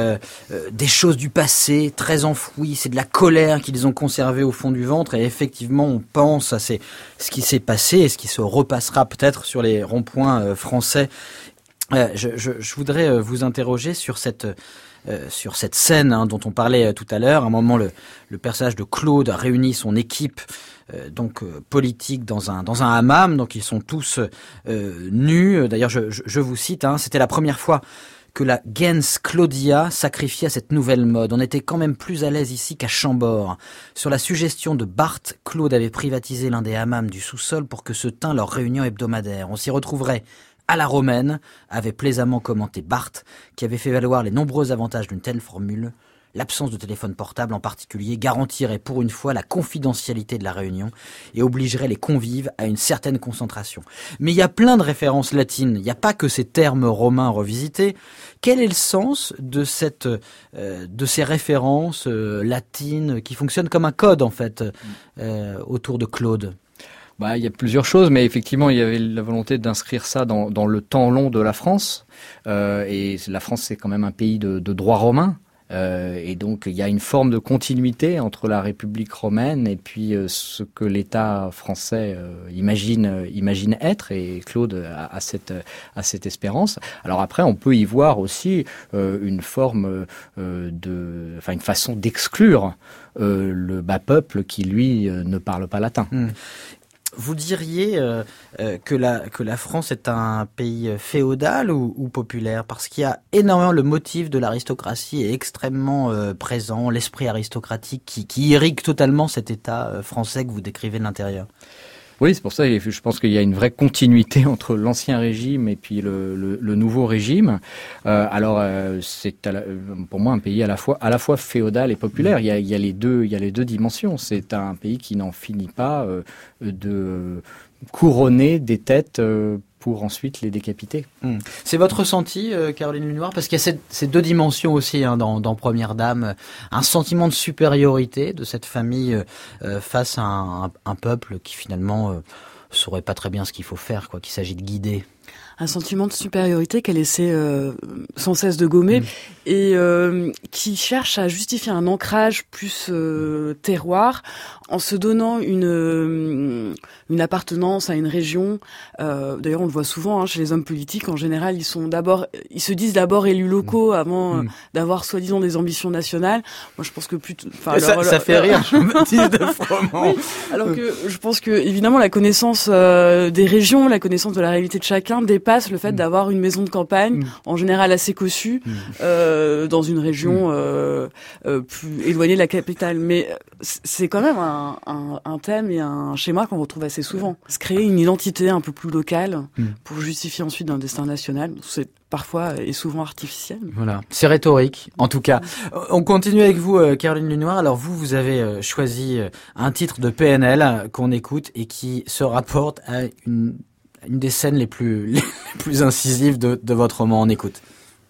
des choses du passé très enfouies, c'est de la colère qu'ils ont conservée au fond du ventre et effectivement on pense à ce qui s'est passé et ce qui se repassera peut-être sur les ronds-points français Je voudrais vous interroger sur cette scène dont on parlait tout à l'heure. À un moment, le personnage de Claude a réuni son équipe politique dans un hammam. Donc ils sont tous nus. D'ailleurs, je vous cite. C'était la première fois que la gens Claudia sacrifiait à cette nouvelle mode. On était quand même plus à l'aise ici qu'à Chambord. Sur la suggestion de Barthes, Claude avait privatisé l'un des hammams du sous-sol pour que se tînt leur réunion hebdomadaire. On s'y retrouverait à la romaine, avait plaisamment commenté Barthes, qui avait fait valoir les nombreux avantages d'une telle formule. L'absence de téléphone portable en particulier garantirait pour une fois la confidentialité de la réunion et obligerait les convives à une certaine concentration. Mais il y a plein de références latines, il n'y a pas que ces termes romains revisités. Quel est le sens de ces références latines qui fonctionnent comme un code en fait autour de Claude ? Il y a plusieurs choses, mais effectivement, il y avait la volonté d'inscrire ça dans le temps long de la France. Et la France, c'est quand même un pays de droit romain. Et donc, il y a une forme de continuité entre la République romaine et puis ce que l'État français imagine être. Et Claude a cette espérance. Alors après, on peut y voir aussi une forme une façon d'exclure le bas peuple qui, lui, ne parle pas latin. Vous diriez que la France est un pays féodal ou populaire ? Parce qu'il y a énormément, le motif de l'aristocratie est extrêmement présent, l'esprit aristocratique qui irrigue totalement cet État français que vous décrivez de l'intérieur. Oui, c'est pour ça que je pense qu'il y a une vraie continuité entre l'ancien régime et puis le nouveau régime. C'est pour moi un pays à la fois féodal et populaire. Il y a les deux dimensions. C'est un pays qui n'en finit pas de couronner des têtes pour ensuite les décapiter. C'est votre ressenti, Caroline Lenoir, parce qu'il y a ces deux dimensions aussi dans Première Dame, un sentiment de supériorité de cette famille face à un peuple qui finalement saurait pas très bien ce qu'il faut faire, qu'il s'agit de guider. Un sentiment de supériorité qu'elle essaie sans cesse de gommer et qui cherche à justifier un ancrage plus terroir en se donnant une appartenance à une région. D'ailleurs, on le voit souvent chez les hommes politiques. En général, ils se disent d'abord élus locaux avant d'avoir soi-disant des ambitions nationales. Moi, je pense que ça fait rire, je me dis de Froment. Oui, alors que je pense que évidemment la connaissance des régions, la connaissance de la réalité de chacun dépasse le fait d'avoir une maison de campagne, en général assez cossue, dans une région plus éloignée de la capitale. Mais c'est quand même un thème et un schéma qu'on retrouve assez souvent. Se créer une identité un peu plus locale pour justifier ensuite un destin national. C'est parfois et souvent artificiel. Voilà, c'est rhétorique, en tout cas. On continue avec vous, Caroline Lenoir. Alors vous avez choisi un titre de PNL qu'on écoute et qui se rapporte à une des scènes les plus incisives de votre roman. On écoute.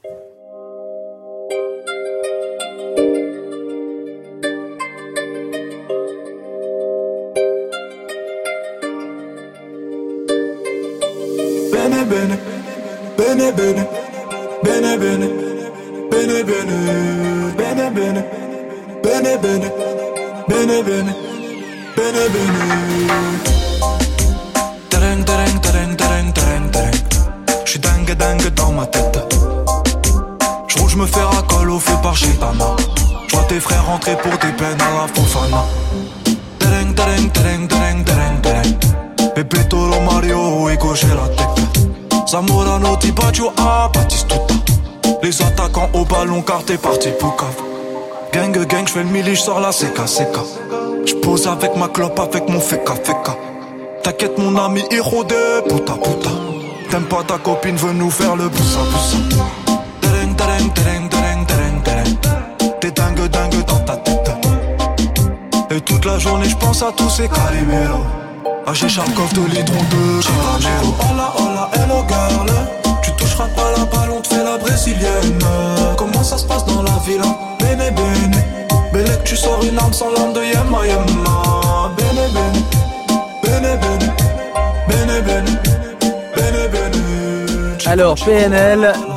Bene bene, bene bene, bene bene, bene bene, bene bene, bene bene, bene bene, bene bene. Tereng tereng tereng tereng tereng tereng. J'suis dingue dingue dans ma tête. J'roule, j'me fais racole fait par Gitana. J'vois tes frères rentrer pour des peines à la Fofana. Tereng tereng tereng tereng tereng tereng. Pepe Toro Mario et j'ai la tête. Zamorano ti bacio a Batistuta. Les attaquants au ballon car t'es parti pour cave. Gang gang j'fais le mili j'sors la seka seka. J'pose avec ma clope avec mon feka feka. T'inquiète mon ami héros de puta puta. T'aimes pas ta copine veut nous faire le boussa boussa. Tereng tereng tereng tereng tereng tereng. T'es dingue dingue dans ta tête. Et toute la journée j'pense à tous ces caliméros. J'ai Charkov de l'hydron de Chico. Hola hola hello girl. Tu toucheras pas la balle, on te fait la brésilienne. Comment ça se passe dans la ville? Bene bene. Belle que tu sors une arme sans l'arme de Yemma Yemma. Bene bene. Bene bene. Bene bene. Bene bene. Alors PNL,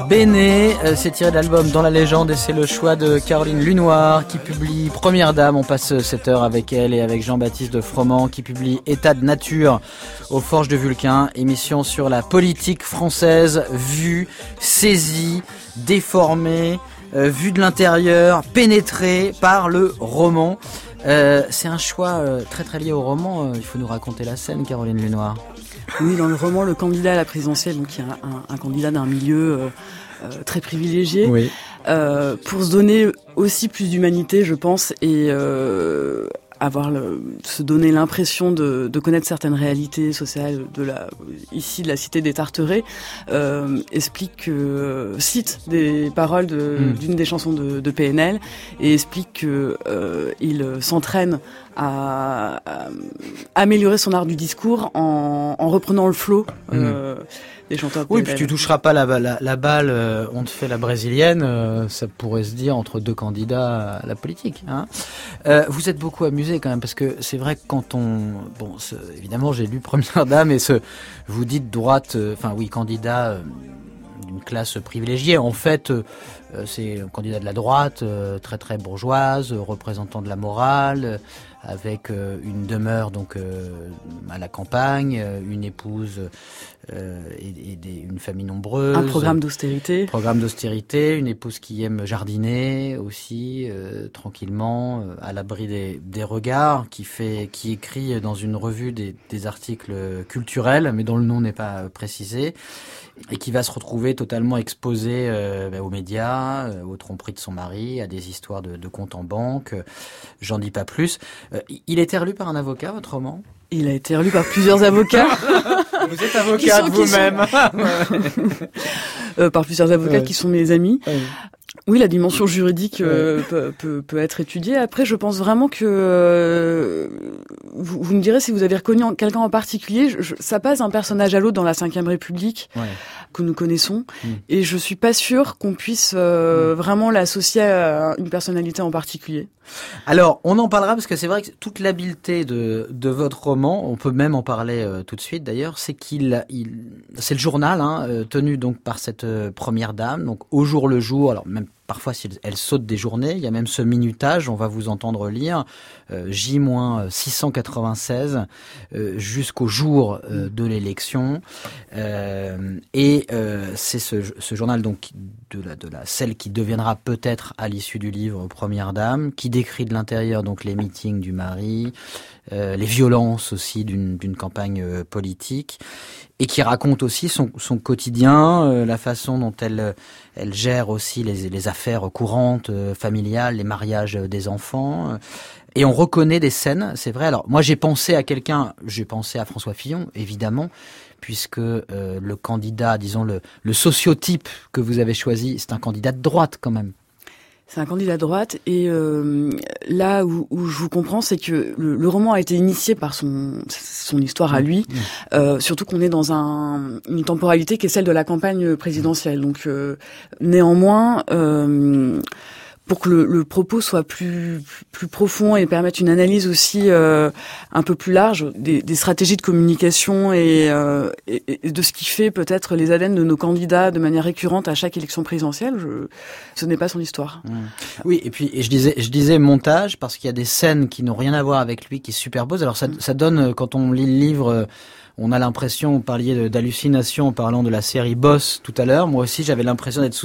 Bene, c'est tiré de l'album Dans la légende et c'est le choix de Caroline Lunoir qui publie Première Dame. On passe cette heure avec elle et avec Jean-Baptiste de Froment qui publie État de nature aux Forges de Vulcain. Émission sur la politique française, vue, saisie, déformée, vue de l'intérieur, pénétrée par le roman. C'est un choix très très lié au roman. Il faut nous raconter la scène, Caroline Lunoir. Oui, dans le roman, le candidat à la présidentielle, donc il y a un candidat d'un milieu très privilégié, oui. Pour se donner aussi plus d'humanité, je pense, et se donner l'impression de connaître certaines réalités sociales de la cité des Tarterets, cite des paroles d'une des chansons de PNL et explique que il s'entraîne à améliorer son art du discours en reprenant le flow des chanteurs. Oui, puis tu toucheras pas la balle, on te fait la brésilienne, ça pourrait se dire entre deux candidats à la politique. Hein. Vous êtes beaucoup amusé quand même, parce que c'est vrai que quand évidemment j'ai lu Première Dame et vous dites droite, candidat d'une classe privilégiée. En fait, c'est un candidat de la droite, très très bourgeoise, représentant de la morale, avec une demeure donc à la campagne, une épouse une famille nombreuse. Un programme d'austérité. Une épouse qui aime jardiner aussi, tranquillement, à l'abri des regards, qui écrit dans une revue des articles culturels, mais dont le nom n'est pas précisé, et qui va se retrouver totalement exposée aux médias, aux tromperies de son mari, à des histoires de comptes en banque. J'en dis pas plus. Il a été relu par un avocat, votre roman ? Il a été relu par plusieurs avocats. Vous êtes avocate vous-même. Par plusieurs avocats qui sont mes amis. Oui, la dimension juridique peut être étudiée. Après, je pense vraiment que vous me direz si vous avez reconnu quelqu'un en particulier. Ça passe d'un personnage à l'autre dans la Ve République que nous connaissons, et je suis pas sûre qu'on puisse vraiment l'associer à une personnalité en particulier. Alors, on en parlera parce que c'est vrai que toute l'habileté de votre roman, on peut même en parler tout de suite d'ailleurs, c'est c'est le journal tenu donc par cette première dame, donc au jour le jour. Alors même parfois si elle saute des journées, il y a même ce minutage, on va vous entendre lire J-696 jusqu'au jour de l'élection, et c'est ce journal donc de celle qui deviendra peut-être à l'issue du livre Première Dame, qui décrit de l'intérieur donc les meetings du mari, les violences aussi d'une campagne politique, et qui raconte aussi son quotidien, la façon dont elle gère aussi les affaires courantes, familiales, les mariages des enfants. Et on reconnaît des scènes, c'est vrai. Alors moi j'ai pensé à François Fillon, évidemment, puisque le candidat, disons le sociotype que vous avez choisi, c'est un candidat de droite quand même. C'est un candidat de droite, et là où je vous comprends, c'est que le roman a été initié par son histoire à lui, surtout qu'on est dans une temporalité qui est celle de la campagne présidentielle. Donc néanmoins, pour que le propos soit plus profond et permette une analyse aussi un peu plus large des stratégies de communication et de ce qui fait peut-être les ADN de nos candidats de manière récurrente à chaque élection présidentielle, ce n'est pas son histoire. Oui, et puis je disais montage parce qu'il y a des scènes qui n'ont rien à voir avec lui qui se superposent. Alors ça donne, quand on lit le livre, on a l'impression, vous parliez d'hallucination en parlant de la série Boss tout à l'heure. Moi aussi, j'avais l'impression d'être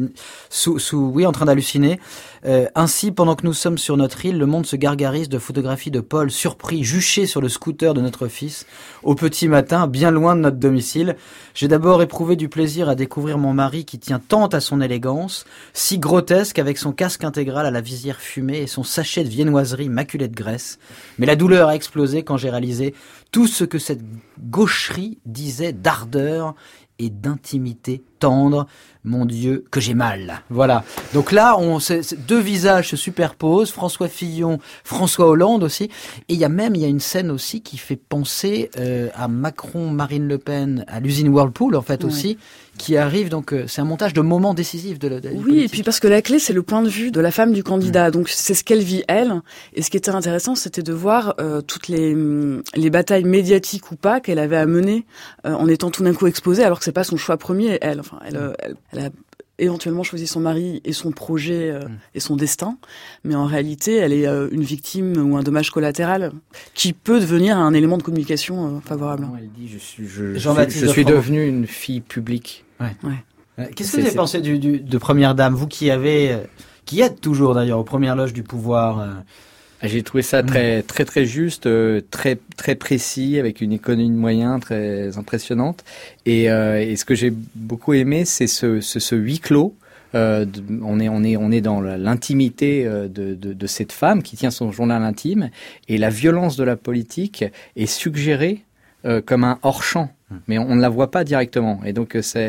en train d'halluciner. Ainsi, pendant que nous sommes sur notre île, le monde se gargarise de photographies de Paul, surpris, juché sur le scooter de notre fils, au petit matin, bien loin de notre domicile. J'ai d'abord éprouvé du plaisir à découvrir mon mari qui tient tant à son élégance, si grotesque avec son casque intégral à la visière fumée et son sachet de viennoiserie maculé de graisse. Mais la douleur a explosé quand j'ai réalisé tout ce que cette gaucherie disait d'ardeur et d'intimité tendre. Mon Dieu, que j'ai mal. Voilà. Donc là, deux visages se superposent. François Fillon, François Hollande aussi. Et il y a une scène aussi qui fait penser à Macron, Marine Le Pen, à l'usine Whirlpool en fait aussi, qui arrive. Donc c'est un montage de moments décisifs de la politique. Oui, et puis parce que la clé, c'est le point de vue de la femme du candidat. Donc c'est ce qu'elle vit elle. Et ce qui était intéressant, c'était de voir toutes les batailles médiatiques ou pas qu'elle avait à mener en étant tout d'un coup exposée, alors que c'est pas son choix premier elle. Enfin, Enfin, elle a éventuellement choisi son mari et son projet et son destin, mais en réalité, elle est une victime ou un dommage collatéral qui peut devenir un élément de communication favorable. Elle dit je suis devenue une fille publique. Ouais. Qu'est-ce que vous avez pensé de Première Dame, vous qui êtes toujours d'ailleurs aux premières loges du pouvoir? J'ai trouvé ça très juste, très très précis, avec une économie de moyens très impressionnante. Et ce que j'ai beaucoup aimé, c'est ce huis clos. On est dans l'intimité de cette femme qui tient son journal intime, et la violence de la politique est suggérée comme un hors-champ. Mais on ne la voit pas directement. Et donc, ce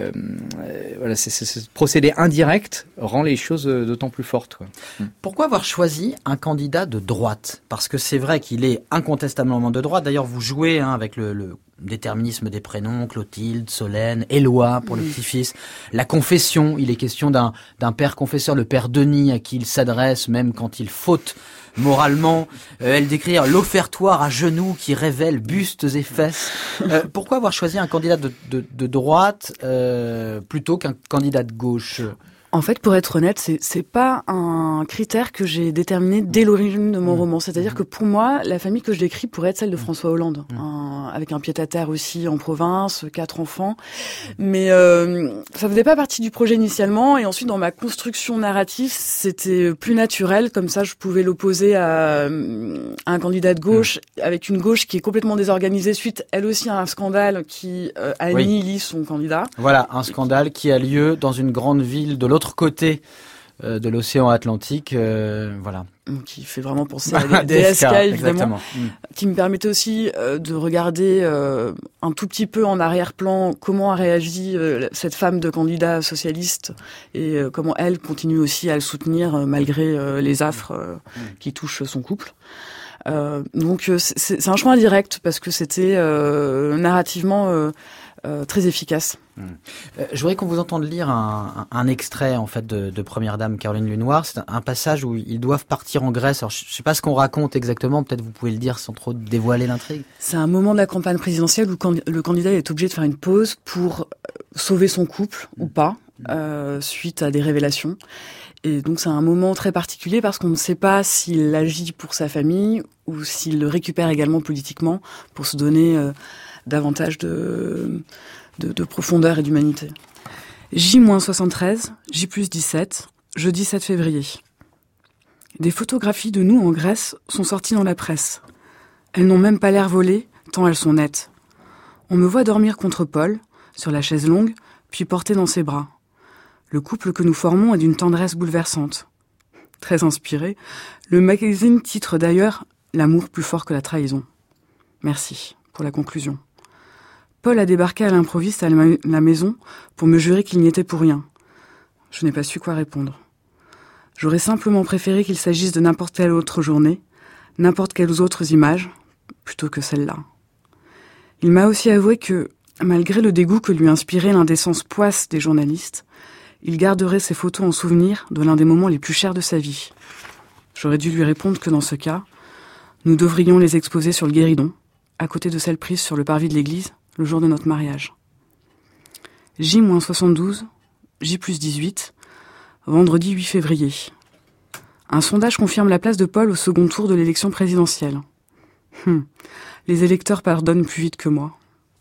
procédé indirect rend les choses d'autant plus fortes, quoi. Pourquoi avoir choisi un candidat de droite? Parce que c'est vrai qu'il est incontestablement de droite. D'ailleurs, vous jouez avec le déterminisme des prénoms, Clotilde, Solène, Éloi pour le petit-fils. La confession, il est question d'un père confesseur, le père Denis, à qui il s'adresse même quand il faute moralement. Elle décrit l'offertoire à genoux qui révèle bustes et fesses. Pourquoi avoir choisi un candidat de droite plutôt qu'un candidat de gauche? En fait, pour être honnête, c'est pas un critère que j'ai déterminé dès l'origine de mon roman. C'est-à-dire que pour moi, la famille que je décris pourrait être celle de François Hollande, avec un pied-à-terre aussi en province, 4 enfants. Mais ça faisait pas partie du projet initialement. Et ensuite, dans ma construction narrative, c'était plus naturel. Comme ça, je pouvais l'opposer à un candidat de gauche, avec une gauche qui est complètement désorganisée suite, elle aussi, à un scandale qui annihile son candidat. Voilà, un scandale qui a lieu dans une grande ville de l'autre côté de l'océan Atlantique, voilà. Qui fait vraiment penser à des DSK, évidemment. Qui me permettait aussi de regarder un tout petit peu en arrière-plan comment a réagi cette femme de candidat socialiste et comment elle continue aussi à le soutenir malgré les affres qui touchent son couple. Donc c'est un choix indirect parce que c'était narrativement très efficace. Je voudrais qu'on vous entende lire un extrait en fait de Première Dame Caroline Lunoir. C'est un passage où ils doivent partir en Grèce. Alors, je ne sais pas ce qu'on raconte exactement. Peut-être vous pouvez le dire sans trop dévoiler l'intrigue. C'est un moment de la campagne présidentielle où le candidat est obligé de faire une pause pour sauver son couple ou pas, suite à des révélations. Et donc c'est un moment très particulier parce qu'on ne sait pas s'il agit pour sa famille ou s'il le récupère également politiquement pour se donner davantage de profondeur et d'humanité. J-73, J+17, jeudi 7 février. Des photographies de nous en Grèce sont sorties dans la presse. Elles n'ont même pas l'air volées, tant elles sont nettes. On me voit dormir contre Paul, sur la chaise longue, puis porté dans ses bras. Le couple que nous formons est d'une tendresse bouleversante. Très inspiré, le magazine titre d'ailleurs « L'amour plus fort que la trahison ». Merci pour la conclusion. Paul a débarqué à l'improviste à la maison pour me jurer qu'il n'y était pour rien. Je n'ai pas su quoi répondre. J'aurais simplement préféré qu'il s'agisse de n'importe quelle autre journée, n'importe quelles autres images, plutôt que celle-là. Il m'a aussi avoué que, malgré le dégoût que lui inspirait l'indécence poisse des journalistes, il garderait ces photos en souvenir de l'un des moments les plus chers de sa vie. J'aurais dû lui répondre que dans ce cas, nous devrions les exposer sur le guéridon, à côté de celles prises sur le parvis de l'église, le jour de notre mariage. J-72, J+18, vendredi 8 février. Un sondage confirme la place de Paul au second tour de l'élection présidentielle. Les électeurs pardonnent plus vite que moi.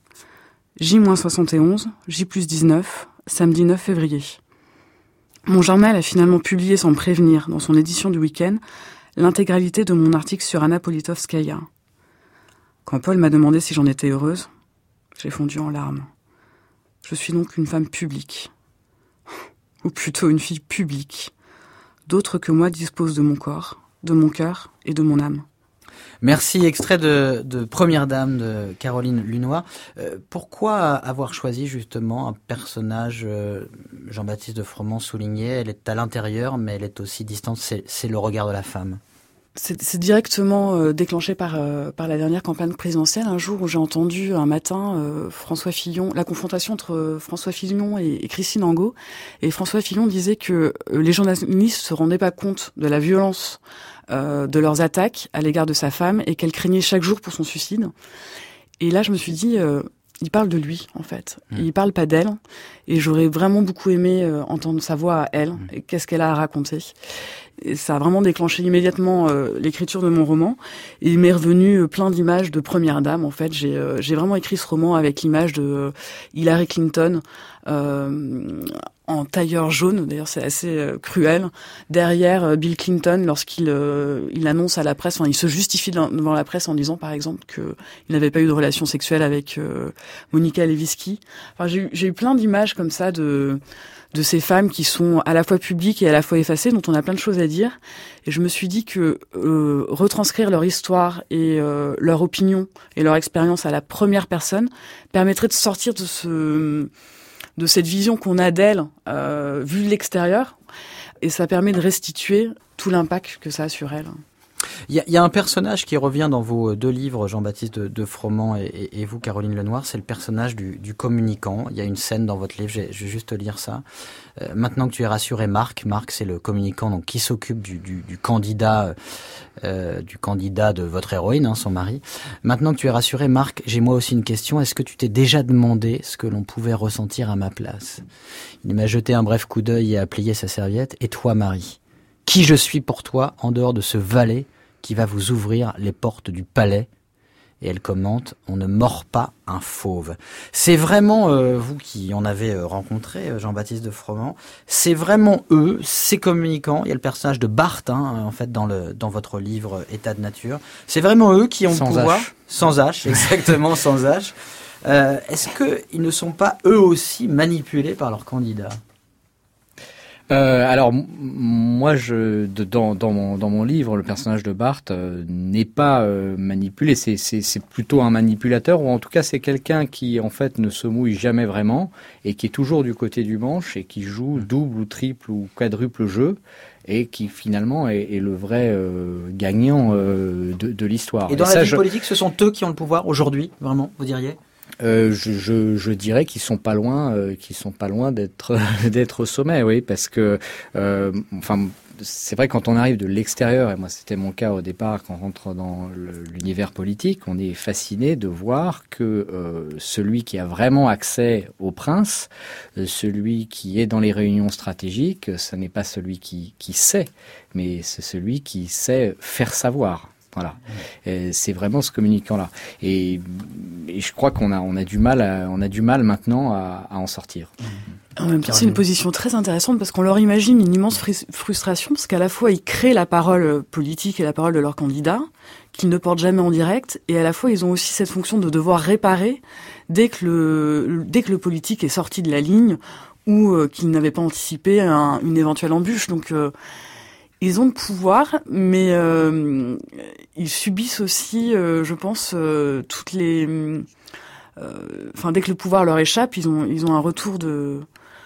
J-71, J+19, samedi 9 février. Mon journal a finalement publié sans me prévenir, dans son édition du week-end, l'intégralité de mon article sur Anna Politkovskaya. Quand Paul m'a demandé si j'en étais heureuse, j'ai fondu en larmes. Je suis donc une femme publique. Ou plutôt une fille publique. D'autres que moi disposent de mon corps, de mon cœur et de mon âme. Merci, extrait de Première Dame de Caroline Lunoir. Pourquoi avoir choisi justement un personnage, Jean-Baptiste de Froment soulignait, elle est à l'intérieur mais elle est aussi distante, c'est le regard de la femme? C'est directement déclenché par la dernière campagne présidentielle, un jour où j'ai entendu un matin François Fillon, la confrontation entre François Fillon et Christine Angot. Et François Fillon disait que les journalistes se rendaient pas compte de la violence de leurs attaques à l'égard de sa femme et qu'elle craignait chaque jour pour son suicide. Et là, je me suis dit, il parle de lui, en fait. Il parle pas d'elle. Et j'aurais vraiment beaucoup aimé entendre sa voix à elle. Et qu'est-ce qu'elle a à raconter. Et ça a vraiment déclenché immédiatement l'écriture de mon roman. Et il m'est revenu plein d'images de première dame. En fait, j'ai vraiment écrit ce roman avec l'image de Hillary Clinton en tailleur jaune. D'ailleurs, c'est assez cruel. Derrière Bill Clinton, lorsqu'il il annonce à la presse, enfin, il se justifie devant la presse en disant, par exemple, qu'il n'avait pas eu de relation sexuelle avec Monica Lewinsky. Enfin, j'ai eu plein d'images comme ça de ces femmes qui sont à la fois publiques et à la fois effacées, dont on a plein de choses à dire. Et je me suis dit que retranscrire leur histoire et leur opinion et leur expérience à la première personne permettrait de sortir de cette vision qu'on a d'elle vue de l'extérieur. Et ça permet de restituer tout l'impact que ça a sur elle. Il y a un personnage qui revient dans vos 2 livres, Jean-Baptiste de Froment et vous, Caroline Lenoir, c'est le personnage du communicant. Il y a une scène dans votre livre, je vais juste lire ça. Maintenant que tu es rassuré, Marc, c'est le communicant donc qui s'occupe du candidat de votre héroïne, son mari. Maintenant que tu es rassuré, Marc, j'ai moi aussi une question. Est-ce que tu t'es déjà demandé ce que l'on pouvait ressentir à ma place? Il m'a jeté un bref coup d'œil et a plié sa serviette. Et toi, Marie, qui je suis pour toi en dehors de ce valet qui va vous ouvrir les portes du palais? Et elle commente, on ne mord pas un fauve. C'est vraiment, vous qui en avez rencontré, Jean-Baptiste de Froment, c'est vraiment eux, ces communicants. Il y a le personnage de Bart, en fait, dans votre livre État de nature. C'est vraiment eux qui ont le pouvoir. Sans H, exactement, sans H. Est-ce qu'ils ne sont pas eux aussi manipulés par leurs candidats? Alors moi, dans mon livre, le personnage de Bart n'est pas manipulé. C'est plutôt un manipulateur, ou en tout cas c'est quelqu'un qui en fait ne se mouille jamais vraiment et qui est toujours du côté du manche et qui joue double ou triple ou quadruple jeu et qui finalement est le vrai gagnant de l'histoire. Et dans la vie politique, ce sont eux qui ont le pouvoir aujourd'hui, vraiment, vous diriez? Je dirais qu'ils sont pas loin d'être au sommet, oui, parce que c'est vrai, quand on arrive de l'extérieur, et moi c'était mon cas au départ, quand on rentre dans l'univers politique, on est fasciné de voir que celui qui a vraiment accès au prince, celui qui est dans les réunions stratégiques, ça n'est pas celui qui sait, mais c'est celui qui sait faire savoir. Voilà, c'est vraiment ce communicant-là, et je crois qu'on a du mal maintenant à en sortir. En même temps, c'est une position très intéressante parce qu'on leur imagine une immense frustration, parce qu'à la fois ils créent la parole politique et la parole de leur candidat, qu'ils ne portent jamais en direct, et à la fois ils ont aussi cette fonction de devoir réparer dès que le politique est sorti de la ligne ou qu'il n'avait pas anticipé une éventuelle embûche. Donc ils ont le pouvoir, mais ils subissent aussi, je pense, toutes les. Dès que le pouvoir leur échappe, ils ont un retour de.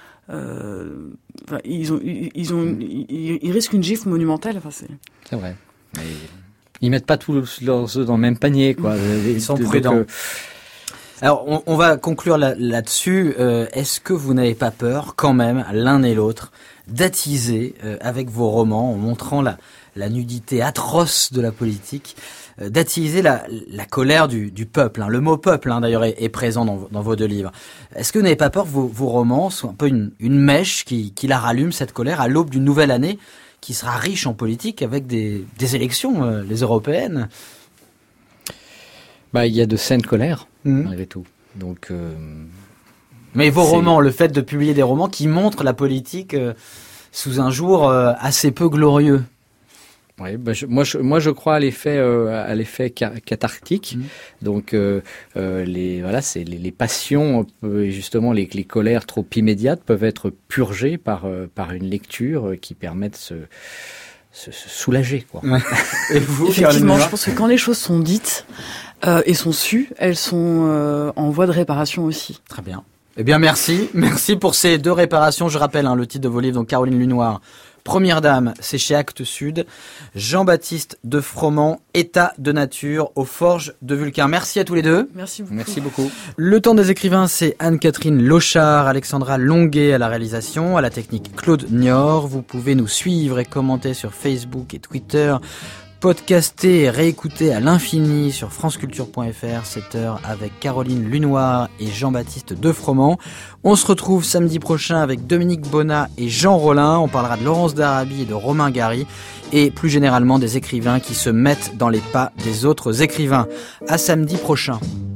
Ils risquent une gifle monumentale. C'est vrai. Mais ils mettent pas tous leurs œufs dans le même panier, quoi. Ils sont prudents. Alors, on va conclure là-dessus. Est-ce que vous n'avez pas peur, quand même, l'un et l'autre, d'attiser avec vos romans, en montrant la nudité atroce de la politique, d'attiser la colère du peuple, Le mot peuple, d'ailleurs, est présent dans vos 2 livres. Est-ce que vous n'avez pas peur que vos romans soient un peu une mèche qui la rallume, cette colère, à l'aube d'une nouvelle année qui sera riche en politique avec des élections, les européennes? Il y a de saines colères, malgré tout. Donc, mais vos romans, le fait de publier des romans qui montrent la politique sous un jour assez peu glorieux. Oui, moi je crois à l'effet cathartique. Donc c'est les passions, justement les colères trop immédiates peuvent être purgées par une lecture qui permet de se soulager, quoi. Et vous, effectivement, je pense que quand les choses sont dites et sont sues, elles sont en voie de réparation aussi. Très bien. Eh bien, merci pour ces 2 réparations. Je rappelle le titre de vos livres, donc Caroline Lenoir, Première Dame, c'est chez Actes Sud. Jean-Baptiste de Froment, État de nature, aux Forges de Vulcain. Merci à tous les 2. Merci beaucoup. Merci beaucoup. Le temps des écrivains, c'est Anne-Catherine Lochard, Alexandra Longuet à la réalisation, à la technique Claude Niort. Vous pouvez nous suivre et commenter sur Facebook et Twitter. podcaster et réécouter à l'infini sur franceculture.fr, 7h avec Caroline Lunoir et Jean-Baptiste Defroment. On se retrouve samedi prochain avec Dominique Bonnat et Jean Rollin. On parlera de Laurence d'Arabie et de Romain Gary et plus généralement des écrivains qui se mettent dans les pas des autres écrivains. À samedi prochain.